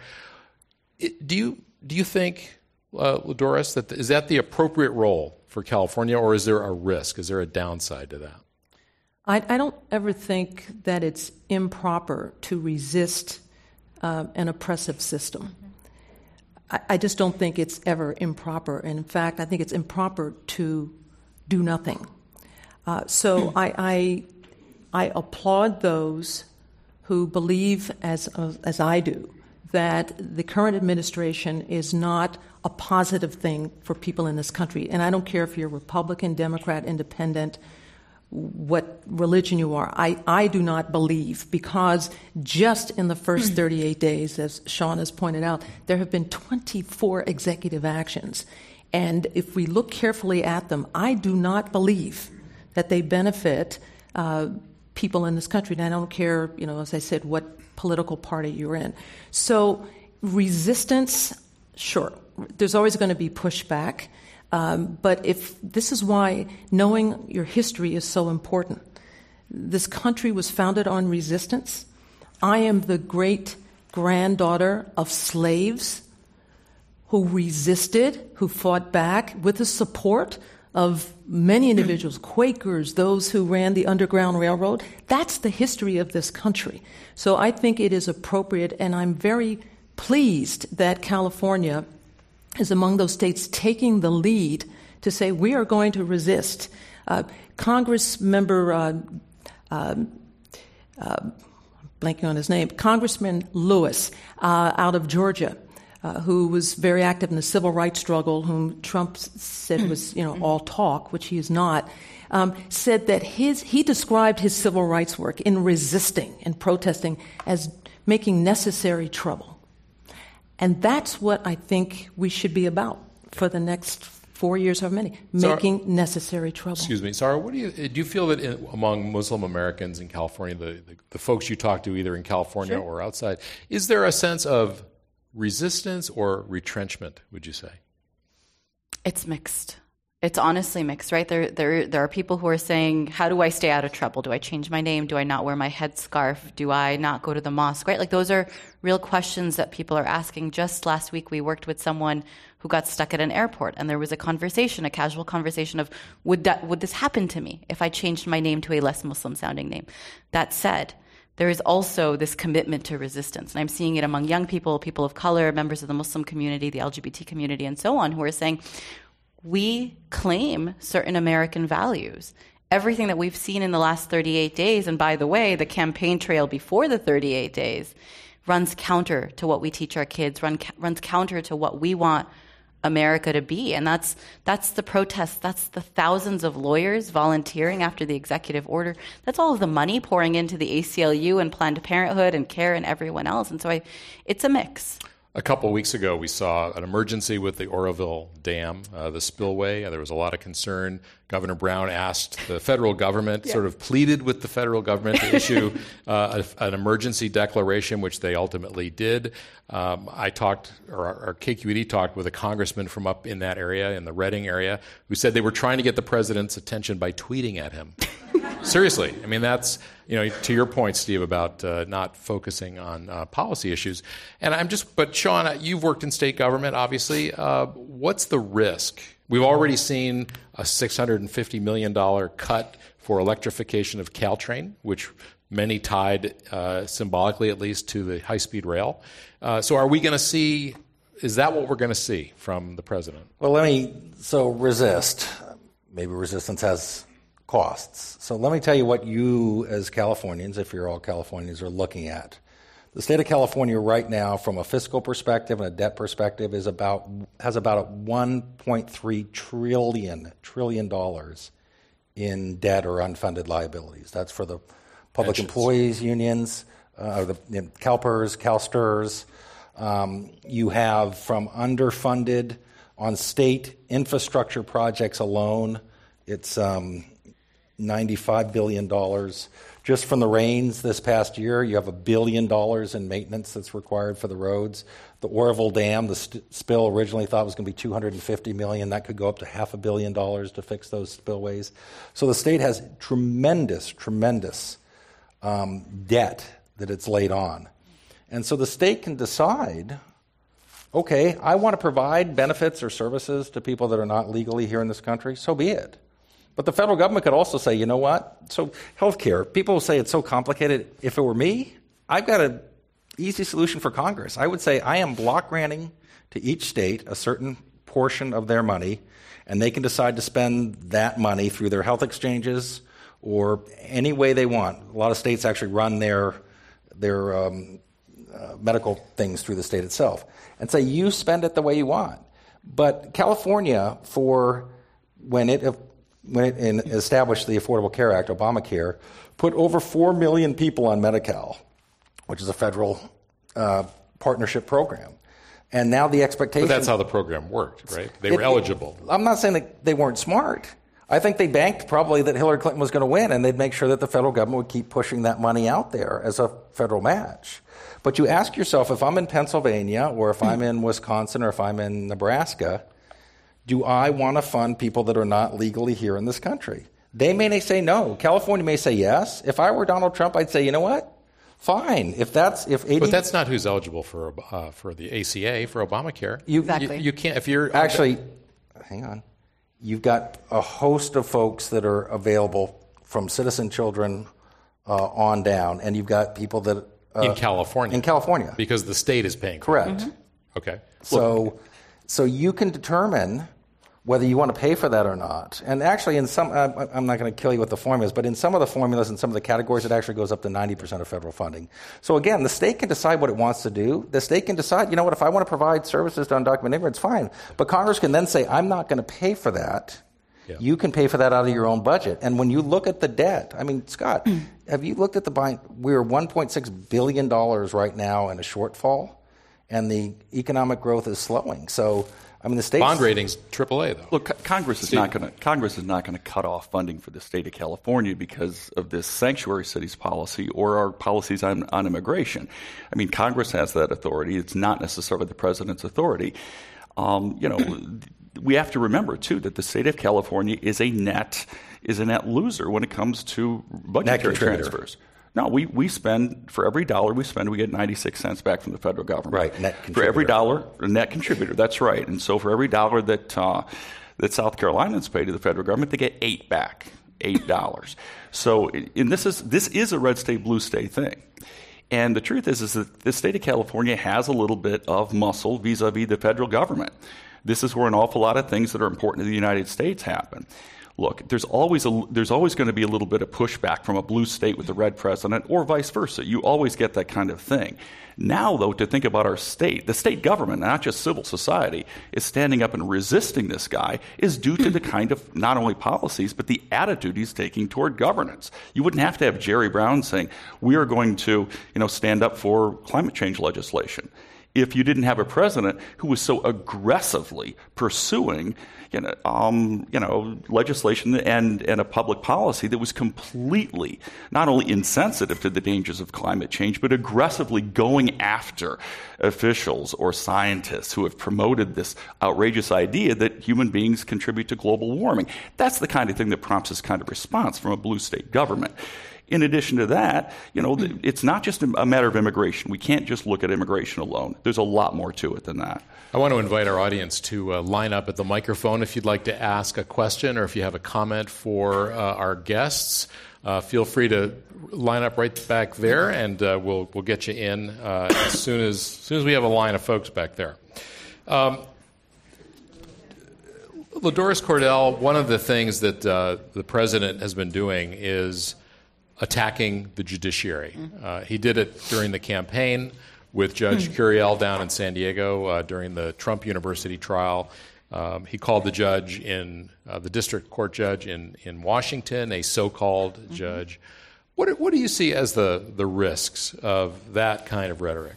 It, do you do you think, uh, Lodoris, that is that the appropriate role for California, or is there a risk? Is there a downside to that? I, I don't ever think that it's improper to resist uh, an oppressive system. I, I just don't think it's ever improper. And in fact, I think it's improper to do nothing. Uh, so I, I, I applaud those who believe, as, as I do, that the current administration is not a positive thing for people in this country. And I don't care if you're Republican, Democrat, Independent, what religion you are. I, I do not believe, because just in the first thirty-eight days, as Sean has pointed out, there have been twenty-four executive actions. And if we look carefully at them, I do not believe that they benefit uh, people in this country. And I don't care, you know, as I said, what political party you're in. So resistance, sure, there's always going to be pushback. Um, but if this is why knowing your history is so important. This country was founded on resistance. I am the great granddaughter of slaves who resisted, who fought back with the support of many individuals, Quakers, those who ran the Underground Railroad. That's the history of this country. So I think it is appropriate, and I'm very pleased that California is among those states taking the lead to say we are going to resist. Uh, Congress member, uh, uh, uh, blanking on his name, Congressman Lewis uh, out of Georgia, uh, who was very active in the civil rights struggle, whom Trump said was, you know, all talk, which he is not, um, said that his he described his civil rights work in resisting and protesting as making necessary trouble. And that's what I think we should be about for the next four years, however many, making Sarah, necessary trouble. Excuse me, Sarah, what do you do? You feel that in, among Muslim Americans in California, the, the, the folks you talk to, either in California Sure. or outside, is there a sense of resistance or retrenchment? Would you say It's mixed. It's honestly mixed, right? There, there, there are people who are saying, how do I stay out of trouble? Do I change my name? Do I not wear my headscarf? Do I not go to the mosque, right? Like those are real questions that people are asking. Just last week, we worked with someone who got stuck at an airport, and there was a conversation, a casual conversation of, would that, would this happen to me if I changed my name to a less Muslim sounding name? That said, there is also this commitment to resistance. And I'm seeing it among young people, people of color, members of the Muslim community, the L G B T community, and so on, who are saying, we claim certain American values. Everything that we've seen in the last thirty-eight days, and by the way, the campaign trail before the thirty-eight days, runs counter to what we teach our kids, run, runs counter to what we want America to be. And that's that's the protest. That's the thousands of lawyers volunteering after the executive order. That's all of the money pouring into the A C L U and Planned Parenthood and CARE and everyone else. And so I, it's a mix. A couple of weeks ago, we saw an emergency with the Oroville Dam, uh, the spillway. Uh, there was a lot of concern. Governor Brown asked the federal government, yeah. sort of pleaded with the federal government to issue uh, a, an emergency declaration, which they ultimately did. Um, I talked, or our, our K Q E D talked with a congressman from up in that area, in the Reading area, who said they were trying to get the president's attention by tweeting at him. Seriously. I mean, that's, you know, to your point, Steve, about uh, not focusing on uh, policy issues. And I'm just, but Sean, you've worked in state government, obviously. Uh, what's the risk? We've already seen a six hundred fifty million dollars cut for electrification of Caltrain, which many tied uh, symbolically, at least, to the high-speed rail. Uh, so are we going to see, is that what we're going to see from the president? Well, let me, so resist. Maybe resistance has costs. So let me tell you what you as Californians, if you're all Californians, are looking at. The state of California right now, from a fiscal perspective and a debt perspective, is about has about a one point three trillion trillion dollars in debt or unfunded liabilities. That's for the public Pensions. Employees unions, uh, the you know, CalPERS, CalSTRS. Um, you have from underfunded on state infrastructure projects alone, it's um, ninety-five billion dollars. Just from the rains this past year, you have a billion dollars in maintenance that's required for the roads. The Oroville Dam, the st- spill originally thought was going to be two hundred fifty million dollars. That could go up to half a billion dollars to fix those spillways. So the state has tremendous, tremendous um, debt that it's laid on. And so the state can decide, okay, I want to provide benefits or services to people that are not legally here in this country, so be it. But the federal government could also say, you know what? So healthcare, people say it's so complicated. If it were me, I've got an easy solution for Congress. I would say I am block granting to each state a certain portion of their money, and they can decide to spend that money through their health exchanges or any way they want. A lot of states actually run their, their um, uh, medical things through the state itself and say, you spend it the way you want. But California, for when it... when it in, established the Affordable Care Act, Obamacare, put over four million people on Medi-Cal, which is a federal uh, partnership program. And now the expectation... But that's how the program worked, right? They it, were eligible. It, I'm not saying that they weren't smart. I think they banked probably that Hillary Clinton was going to win, and they'd make sure that the federal government would keep pushing that money out there as a federal match. But you ask yourself, if I'm in Pennsylvania, or if I'm in Wisconsin, or if I'm in Nebraska... do I want to fund people that are not legally here in this country? They may say no. California may say yes. If I were Donald Trump, I'd say, you know what? Fine. If that's if eighty But that's not who's eligible for uh, for the A C A, for Obamacare. You, exactly. You, you can't if you're actually. Hang on. You've got a host of folks that are available from citizen children uh, on down, and you've got people that uh, in California. In California, because the state is paying. Correct. For mm-hmm. Okay. So, Look. so you can determine whether you want to pay for that or not. And actually, in some, I'm not going to kill you with the formulas, but in some of the formulas and some of the categories, it actually goes up to ninety percent of federal funding. So again, the state can decide what it wants to do. The state can decide, you know what, if I want to provide services to undocumented immigrants, fine. But Congress can then say, I'm not going to pay for that. Yeah. You can pay for that out of your own budget. And when you look at the debt, I mean, Scott, have you looked at the bind? We're one point six billion dollars right now in a shortfall, and the economic growth is slowing. So, I mean, the state's bond ratings triple A though. Look, Congress is Steve. not going to Congress is not going to cut off funding for the state of California because of this sanctuary cities policy or our policies on, on immigration. I mean, Congress has that authority. It's not necessarily the president's authority. Um, you know, we have to remember too that the state of California is a net is a net loser when it comes to budgetary transfers. No, we, we spend, for every dollar we spend, we get ninety-six cents back from the federal government. Right, net contributor. For every dollar, a net contributor, that's right. And so for every dollar that uh, that South Carolinians pay to the federal government, they get eight back, eight dollars. So, and this is this is a red state, blue state thing. And the truth is, is that the state of California has a little bit of muscle vis-a-vis the federal government. This is where an awful lot of things that are important to the United States happen. Look, there's always a, there's always going to be a little bit of pushback from a blue state with a red president, or vice versa. You always get that kind of thing. Now, though, to think about our state, the state government, not just civil society, is standing up and resisting this guy is due to the kind of not only policies, but the attitude he's taking toward governance. You wouldn't have to have Jerry Brown saying, we are going to, you know, stand up for climate change legislation, if you didn't have a president who was so aggressively pursuing, you know, um, you know, legislation and, and a public policy that was completely not only insensitive to the dangers of climate change, but aggressively going after officials or scientists who have promoted this outrageous idea that human beings contribute to global warming. That's the kind of thing that prompts this kind of response from a blue state government. In addition to that, you know, it's not just a matter of immigration. We can't just look at immigration alone. There's a lot more to it than that. I want to invite our audience to uh, line up at the microphone if you'd like to ask a question or if you have a comment for uh, our guests. Uh, feel free to line up right back there, and uh, we'll we'll get you in uh, as soon as, as soon as we have a line of folks back there. Um, LaDoris Cordell, one of the things that uh, the president has been doing is attacking the judiciary. Uh, he did it during the campaign with Judge Curiel down in San Diego uh, during the Trump University trial. Um, he called the judge in, uh, the district court judge in, in Washington, a so-called mm-hmm. judge. What, what do you see as the, the risks of that kind of rhetoric?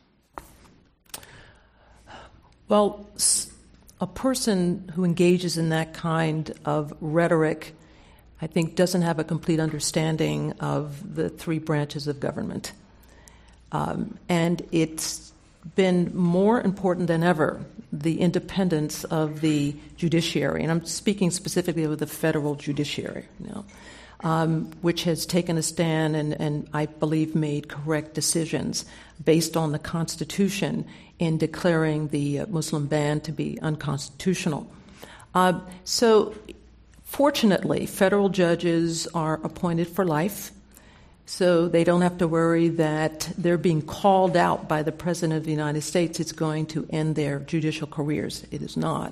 Well, a person who engages in that kind of rhetoric, I think, doesn't have a complete understanding of the three branches of government. Um, and it's been more important than ever, the independence of the judiciary, and I'm speaking specifically of the federal judiciary, you know, um, which has taken a stand and, and I believe made correct decisions based on the Constitution in declaring the Muslim ban to be unconstitutional. Uh, so Fortunately, federal judges are appointed for life, so they don't have to worry that they're being called out by the President of the United States. It's going to end their judicial careers. It is not.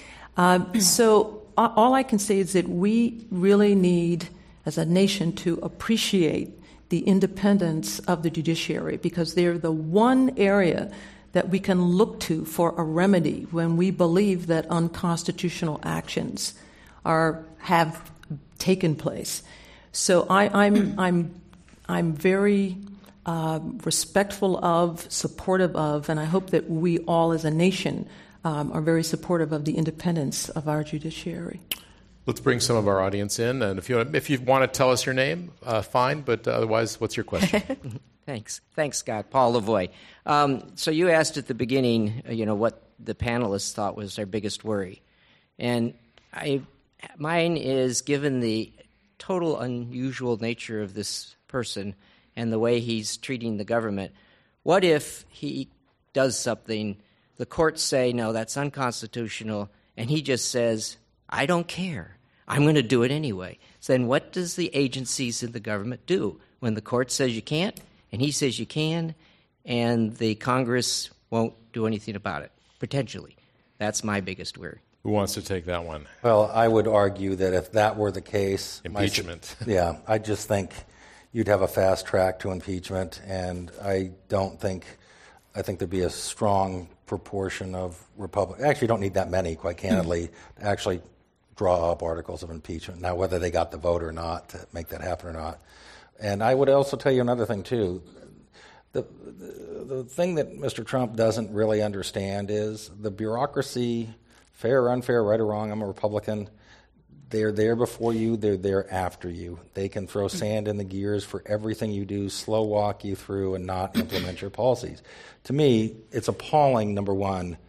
Um, so all I can say is that we really need, as a nation, to appreciate the independence of the judiciary, because they're the one area that we can look to for a remedy when we believe that unconstitutional actions are have taken place. So I, I'm I'm I'm very uh, respectful of, supportive of, and I hope that we all as a nation um, are very supportive of the independence of our judiciary. Let's bring some of our audience in, and if you if you want to tell us your name, uh, fine. But otherwise, what's your question? Thanks, thanks, Scott. Paul Lavoie. Um, so you asked at the beginning, you know, what the panelists thought was their biggest worry, and I. Mine is, given the total unusual nature of this person and the way he's treating the government, what if he does something, the courts say, no, that's unconstitutional, and he just says, I don't care. I'm going to do it anyway. So then what does the agencies in the government do when the court says you can't and he says you can and the Congress won't do anything about it, potentially? That's my biggest worry. Who wants to take that one? Well, I would argue that if that were the case... Impeachment. My, yeah, I just think you'd have a fast track to impeachment, and I don't think... I think there'd be a strong proportion of Republicans... Actually, you don't need that many, quite candidly, to actually draw up articles of impeachment. Now, whether they got the vote or not to make that happen or not. And I would also tell you another thing, too. The, the, the thing that Mister Trump doesn't really understand is the bureaucracy... Fair or unfair, right or wrong, I'm a Republican. They're there before you, they're there after you. They can throw sand in the gears for everything you do, slow walk you through, and not implement your policies. To me, it's appalling, number one,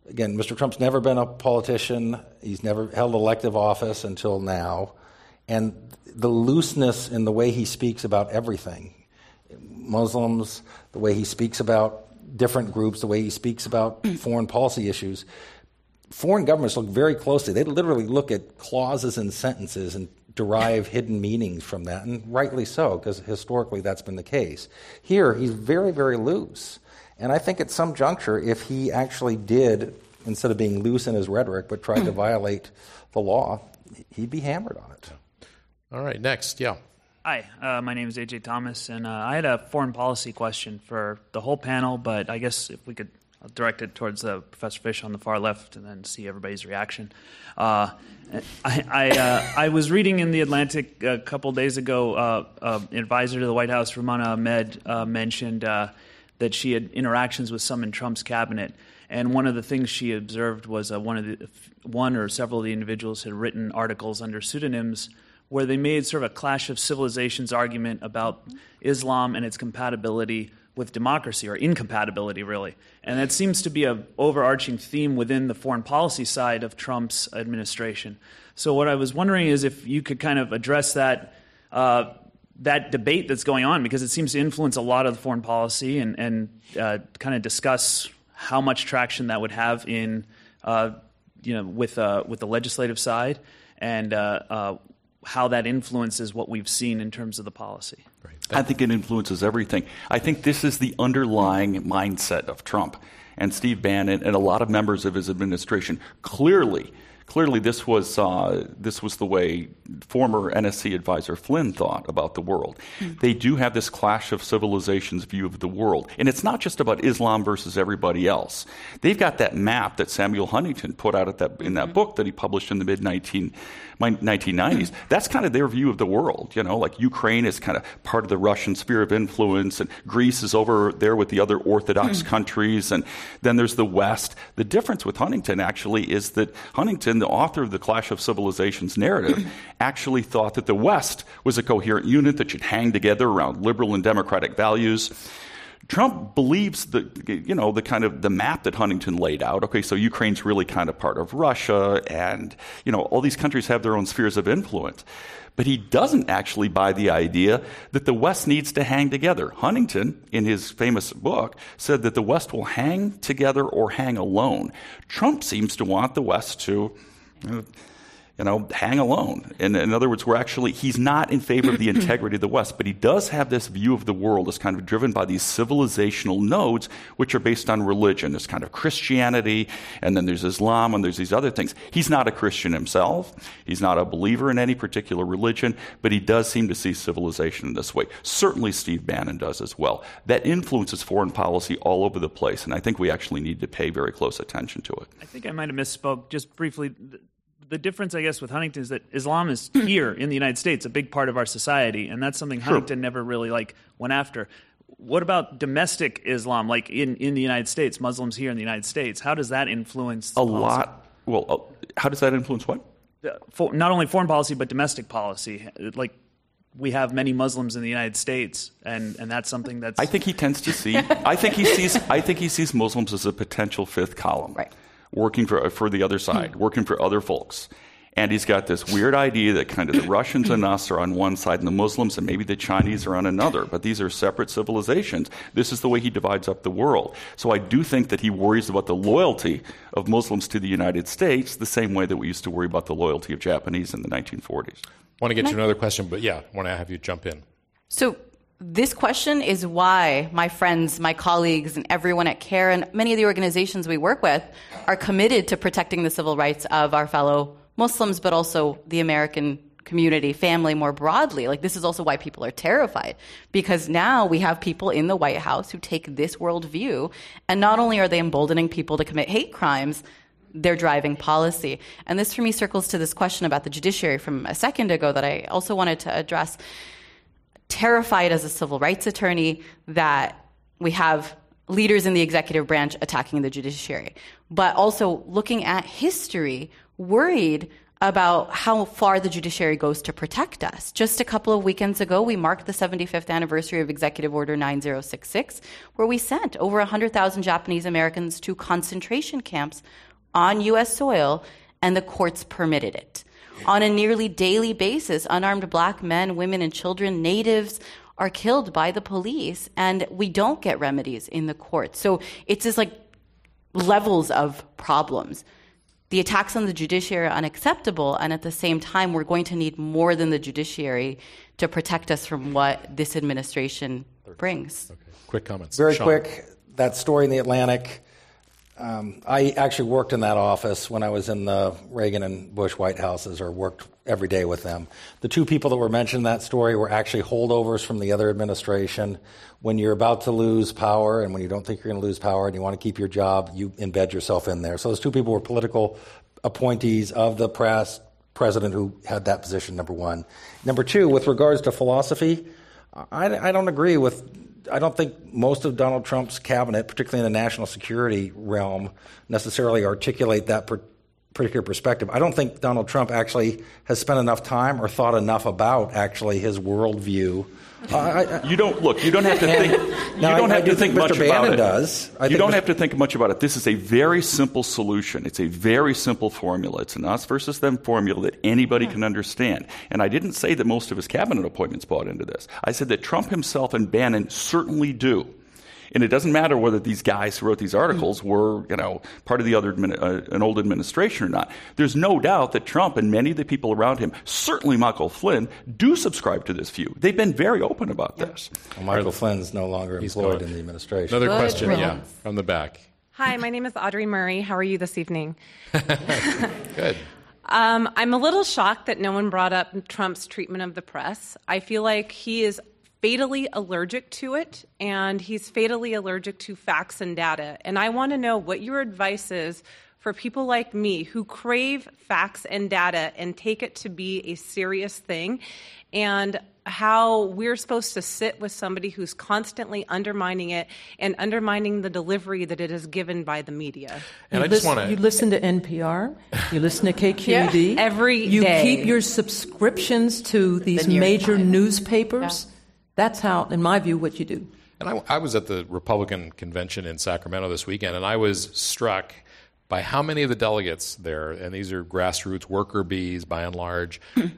again, Mister Trump's never been a politician. He's never held elective office until now. And the looseness in the way he speaks about everything, Muslims, the way he speaks about different groups, the way he speaks about foreign policy issues, foreign governments look very closely. They literally look at clauses and sentences and derive hidden meanings from that, and rightly so, because historically that's been the case. Here, he's very, very loose. And I think at some juncture, if he actually did, instead of being loose in his rhetoric, but tried to violate the law, he'd be hammered on it. All right, next, yeah. Hi, uh, my name is A J Thomas, and uh, I had a foreign policy question for the whole panel, but I guess if we could direct it towards uh, Professor Fish on the far left and then see everybody's reaction. Uh, I I, uh, I was reading in The Atlantic a couple days ago, uh, uh, advisor to the White House, Rumana Ahmed, uh, mentioned uh, that she had interactions with some in Trump's cabinet. And one of the things she observed was uh, one of the one or several of the individuals had written articles under pseudonyms where they made sort of a clash of civilizations argument about Islam and its compatibility with democracy, or incompatibility, really. And that seems to be an overarching theme within the foreign policy side of Trump's administration. So what I was wondering is if you could kind of address that uh, that debate that's going on, because it seems to influence a lot of the foreign policy, and, and uh, kind of discuss how much traction that would have in, uh, you know, with uh, with the legislative side, and uh, uh, how that influences what we've seen in terms of the policy. Right. I think it influences everything. I think this is the underlying mindset of Trump and Steve Bannon and a lot of members of his administration. Clearly, clearly this was uh, this was the way former N S C advisor Flynn thought about the world. Mm-hmm. They do have this clash of civilizations view of the world. And it's not just about Islam versus everybody else. They've got that map that Samuel Huntington put out at that, in that book that he published in the mid nineteen nineties. That's kind of their view of the world. You know, like Ukraine is kind of part of the Russian sphere of influence, and Greece is over there with the other Orthodox countries, and then there's the West. The difference with Huntington actually is that Huntington, the author of the Clash of Civilizations narrative, actually thought that the West was a coherent unit that should hang together around liberal and democratic values. Trump believes the, you know, the kind of the map that Huntington laid out. Okay, so Ukraine's really kind of part of Russia, and, you know, all these countries have their own spheres of influence. But he doesn't actually buy the idea that the West needs to hang together. Huntington, in his famous book, said that the West will hang together or hang alone. Trump seems to want the West to, uh, you know, hang alone. In, in other words, we're actually, he's not in favor of the integrity of the West, but he does have this view of the world as kind of driven by these civilizational nodes, which are based on religion. There's kind of Christianity, and then there's Islam, and there's these other things. He's not a Christian himself. He's not a believer in any particular religion, but he does seem to see civilization in this way. Certainly Steve Bannon does as well. That influences foreign policy all over the place, and I think we actually need to pay very close attention to it. I think I might have misspoke just briefly. The difference, I guess, with Huntington is that Islam is here in the United States, a big part of our society, and that's something Huntington sure. never really like went after. What about domestic Islam, like in, in the United States, Muslims here in the United States? How does that influence a lot? Well, uh, how does that influence what? Uh, for, not only foreign policy but domestic policy. Like, we have many Muslims in the United States, and, and that's something that's. I think he tends to see. I think he sees. I think he sees Muslims as a potential fifth column. Right. Working for for the other side, working for other folks. And he's got this weird idea that kind of the Russians and us are on one side and the Muslims and maybe the Chinese are on another, but these are separate civilizations. This is the way he divides up the world. So I do think that he worries about the loyalty of Muslims to the United States the same way that we used to worry about the loyalty of Japanese in the nineteen forties. I want to get to another question, but yeah, I want to have you jump in. So this question is why my friends, my colleagues, and everyone at CARE and many of the organizations we work with are committed to protecting the civil rights of our fellow Muslims, but also the American community, family more broadly. Like, this is also why people are terrified, because now we have people in the White House who take this worldview, and not only are they emboldening people to commit hate crimes, they're driving policy. And this, for me, circles to this question about the judiciary from a second ago that I also wanted to address. Terrified as a civil rights attorney that we have leaders in the executive branch attacking the judiciary, but also looking at history, worried about how far the judiciary goes to protect us. Just a couple of weekends ago, we marked the seventy-fifth anniversary of Executive Order nine zero six six, where we sent over one hundred thousand Japanese Americans to concentration camps on U S soil, and the courts permitted it. On a nearly daily basis, unarmed black men, women, and children, natives, are killed by the police, and we don't get remedies in the courts. So it's just like levels of problems. The attacks on the judiciary are unacceptable, and at the same time, we're going to need more than the judiciary to protect us from what this administration brings. Okay. Quick comments. Very Sean. quick, that story in the Atlantic, um, I actually worked in that office when I was in the Reagan and Bush White Houses, or worked every day with them. The two people that were mentioned in that story were actually holdovers from the other administration. When you're about to lose power and when you don't think you're going to lose power and you want to keep your job, you embed yourself in there. So those two people were political appointees of the press, president who had that position, number one. Number two, with regards to philosophy, I, I don't agree with, I don't think most of Donald Trump's cabinet, particularly in the national security realm, necessarily articulate that per, particular perspective. I don't think Donald Trump actually has spent enough time or thought enough about actually his worldview. Uh, I, I, you don't look. You don't have to think. You now, don't I, have I do to think, think much Mister about Bannon it. Does. I you think don't Mister have to think much about it. This is a very simple solution. It's a very simple formula. It's an us versus them formula that anybody can understand. And I didn't say that most of his cabinet appointments bought into this. I said that Trump himself and Bannon certainly do. And it doesn't matter whether these guys who wrote these articles were, you know, part of the other uh, an old administration or not. There's no doubt that Trump and many of the people around him, certainly Michael Flynn, do subscribe to this view. They've been very open about this. Well, Michael Flynn's no longer employed in the administration. Another Good question, riddance. yeah, from the back. Hi, my name is Audrey Murray. How are you this evening? Good. Um, I'm a little shocked that no one brought up Trump's treatment of the press. I feel like he is fatally allergic to it, and he's fatally allergic to facts and data. And I want to know what your advice is for people like me who crave facts and data and take it to be a serious thing, and how we're supposed to sit with somebody who's constantly undermining it and undermining the delivery that it is given by the media. And you I just listen, want to... You listen to N P R, you listen to K Q E D. Yeah, every you day. keep your subscriptions to these The New York major Times. newspapers. Yeah. That's how, in my view, what you do. And I, I was at the Republican convention in Sacramento this weekend, and I was struck by how many of the delegates there, and these are grassroots worker bees by and large,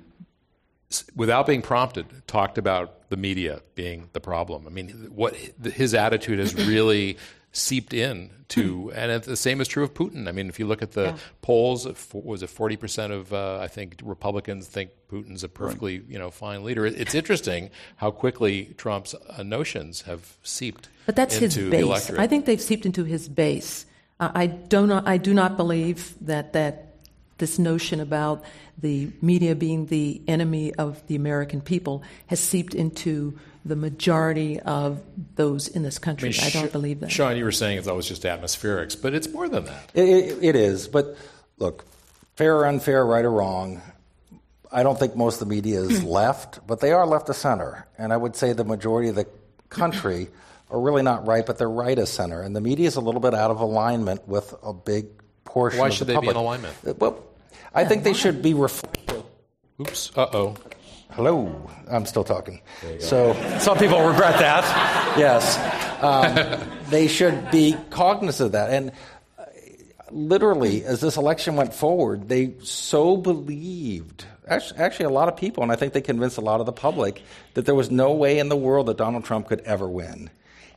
without being prompted, talked about the media being the problem. I mean, what his attitude has really seeped in to, and the same is true of Putin. I mean, if you look at the yeah. polls, was it forty percent of, uh, I think, Republicans think Putin's a perfectly, you know, fine leader. It's interesting how quickly Trump's uh, notions have seeped But that's into his the base. electorate. I think they've seeped into his base. Uh, I do not, I do not believe that, that this notion about the media being the enemy of the American people has seeped into the majority of those in this country. I, mean, I don't Sh- believe that. Sean, you were saying it's always just atmospherics, but it's more than that. It, it, it is. But look, fair or unfair, right or wrong, I don't think most of the media is left, but they are left of center. And I would say the majority of the country are really not right, but they're right of center. And the media is a little bit out of alignment with a big portion Why of should the they public. be in alignment? Well, I think they should be reflective. Oops. Uh-oh. Hello. I'm still talking. So some people regret that. Yes. Um, they should be cognizant of that. And uh, literally, as this election went forward, they so believed, actually, actually a lot of people, and I think they convinced a lot of the public, that there was no way in the world that Donald Trump could ever win.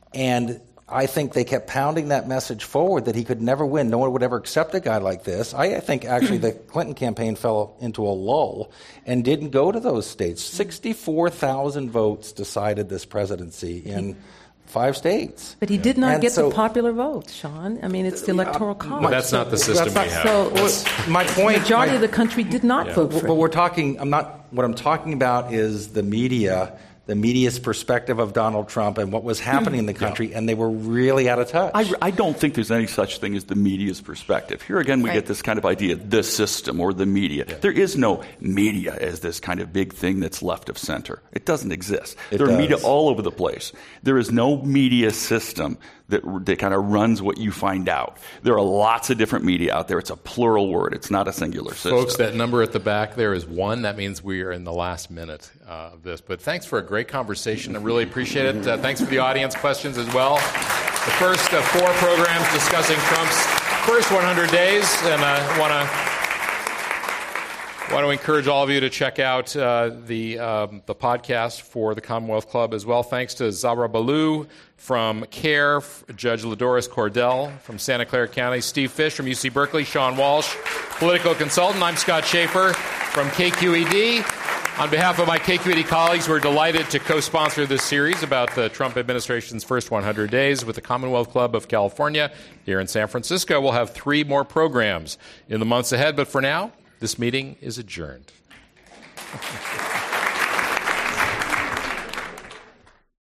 And I think they kept pounding that message forward that he could never win. No one would ever accept a guy like this. I think actually the Clinton campaign fell into a lull and didn't go to those states. sixty-four thousand votes decided this presidency in five states. But he did not And get so- the popular vote, Sean. I mean, it's the electoral college. But that's not the system That's we not- have. So My point. the majority my- of the country did not Yeah. vote But for but him. we're talking. I'm not. What I'm talking about is the media, the media's perspective of Donald Trump and what was happening in the country, and they were really out of touch. I, I don't think there's any such thing as the media's perspective. Here again, we Right. get this kind of idea, the system or the media. Yeah. There is no media as this kind of big thing that's left of center. It doesn't exist. It there are does. media all over the place. There is no media system that, that kind of runs what you find out. There are lots of different media out there. It's a plural word. It's not a singular system. Folks, that number at the back there is one. That means we are in the last minute uh, of this. But thanks for a great conversation. I really appreciate it. Uh, thanks for the audience questions as well. The first of four programs discussing Trump's first one hundred days, and I want to want to encourage all of you to check out uh, the um, the podcast for the Commonwealth Club as well. Thanks to Zahra Ballou from CARE, Judge Ladoris Cordell from Santa Clara County, Steve Fish from U C Berkeley, Sean Walsh, political consultant. I'm Scott Schaefer from K Q E D. On behalf of my K Q E D colleagues, we're delighted to co-sponsor this series about the Trump administration's first one hundred days with the Commonwealth Club of California here in San Francisco. We'll have three more programs in the months ahead, but for now, this meeting is adjourned.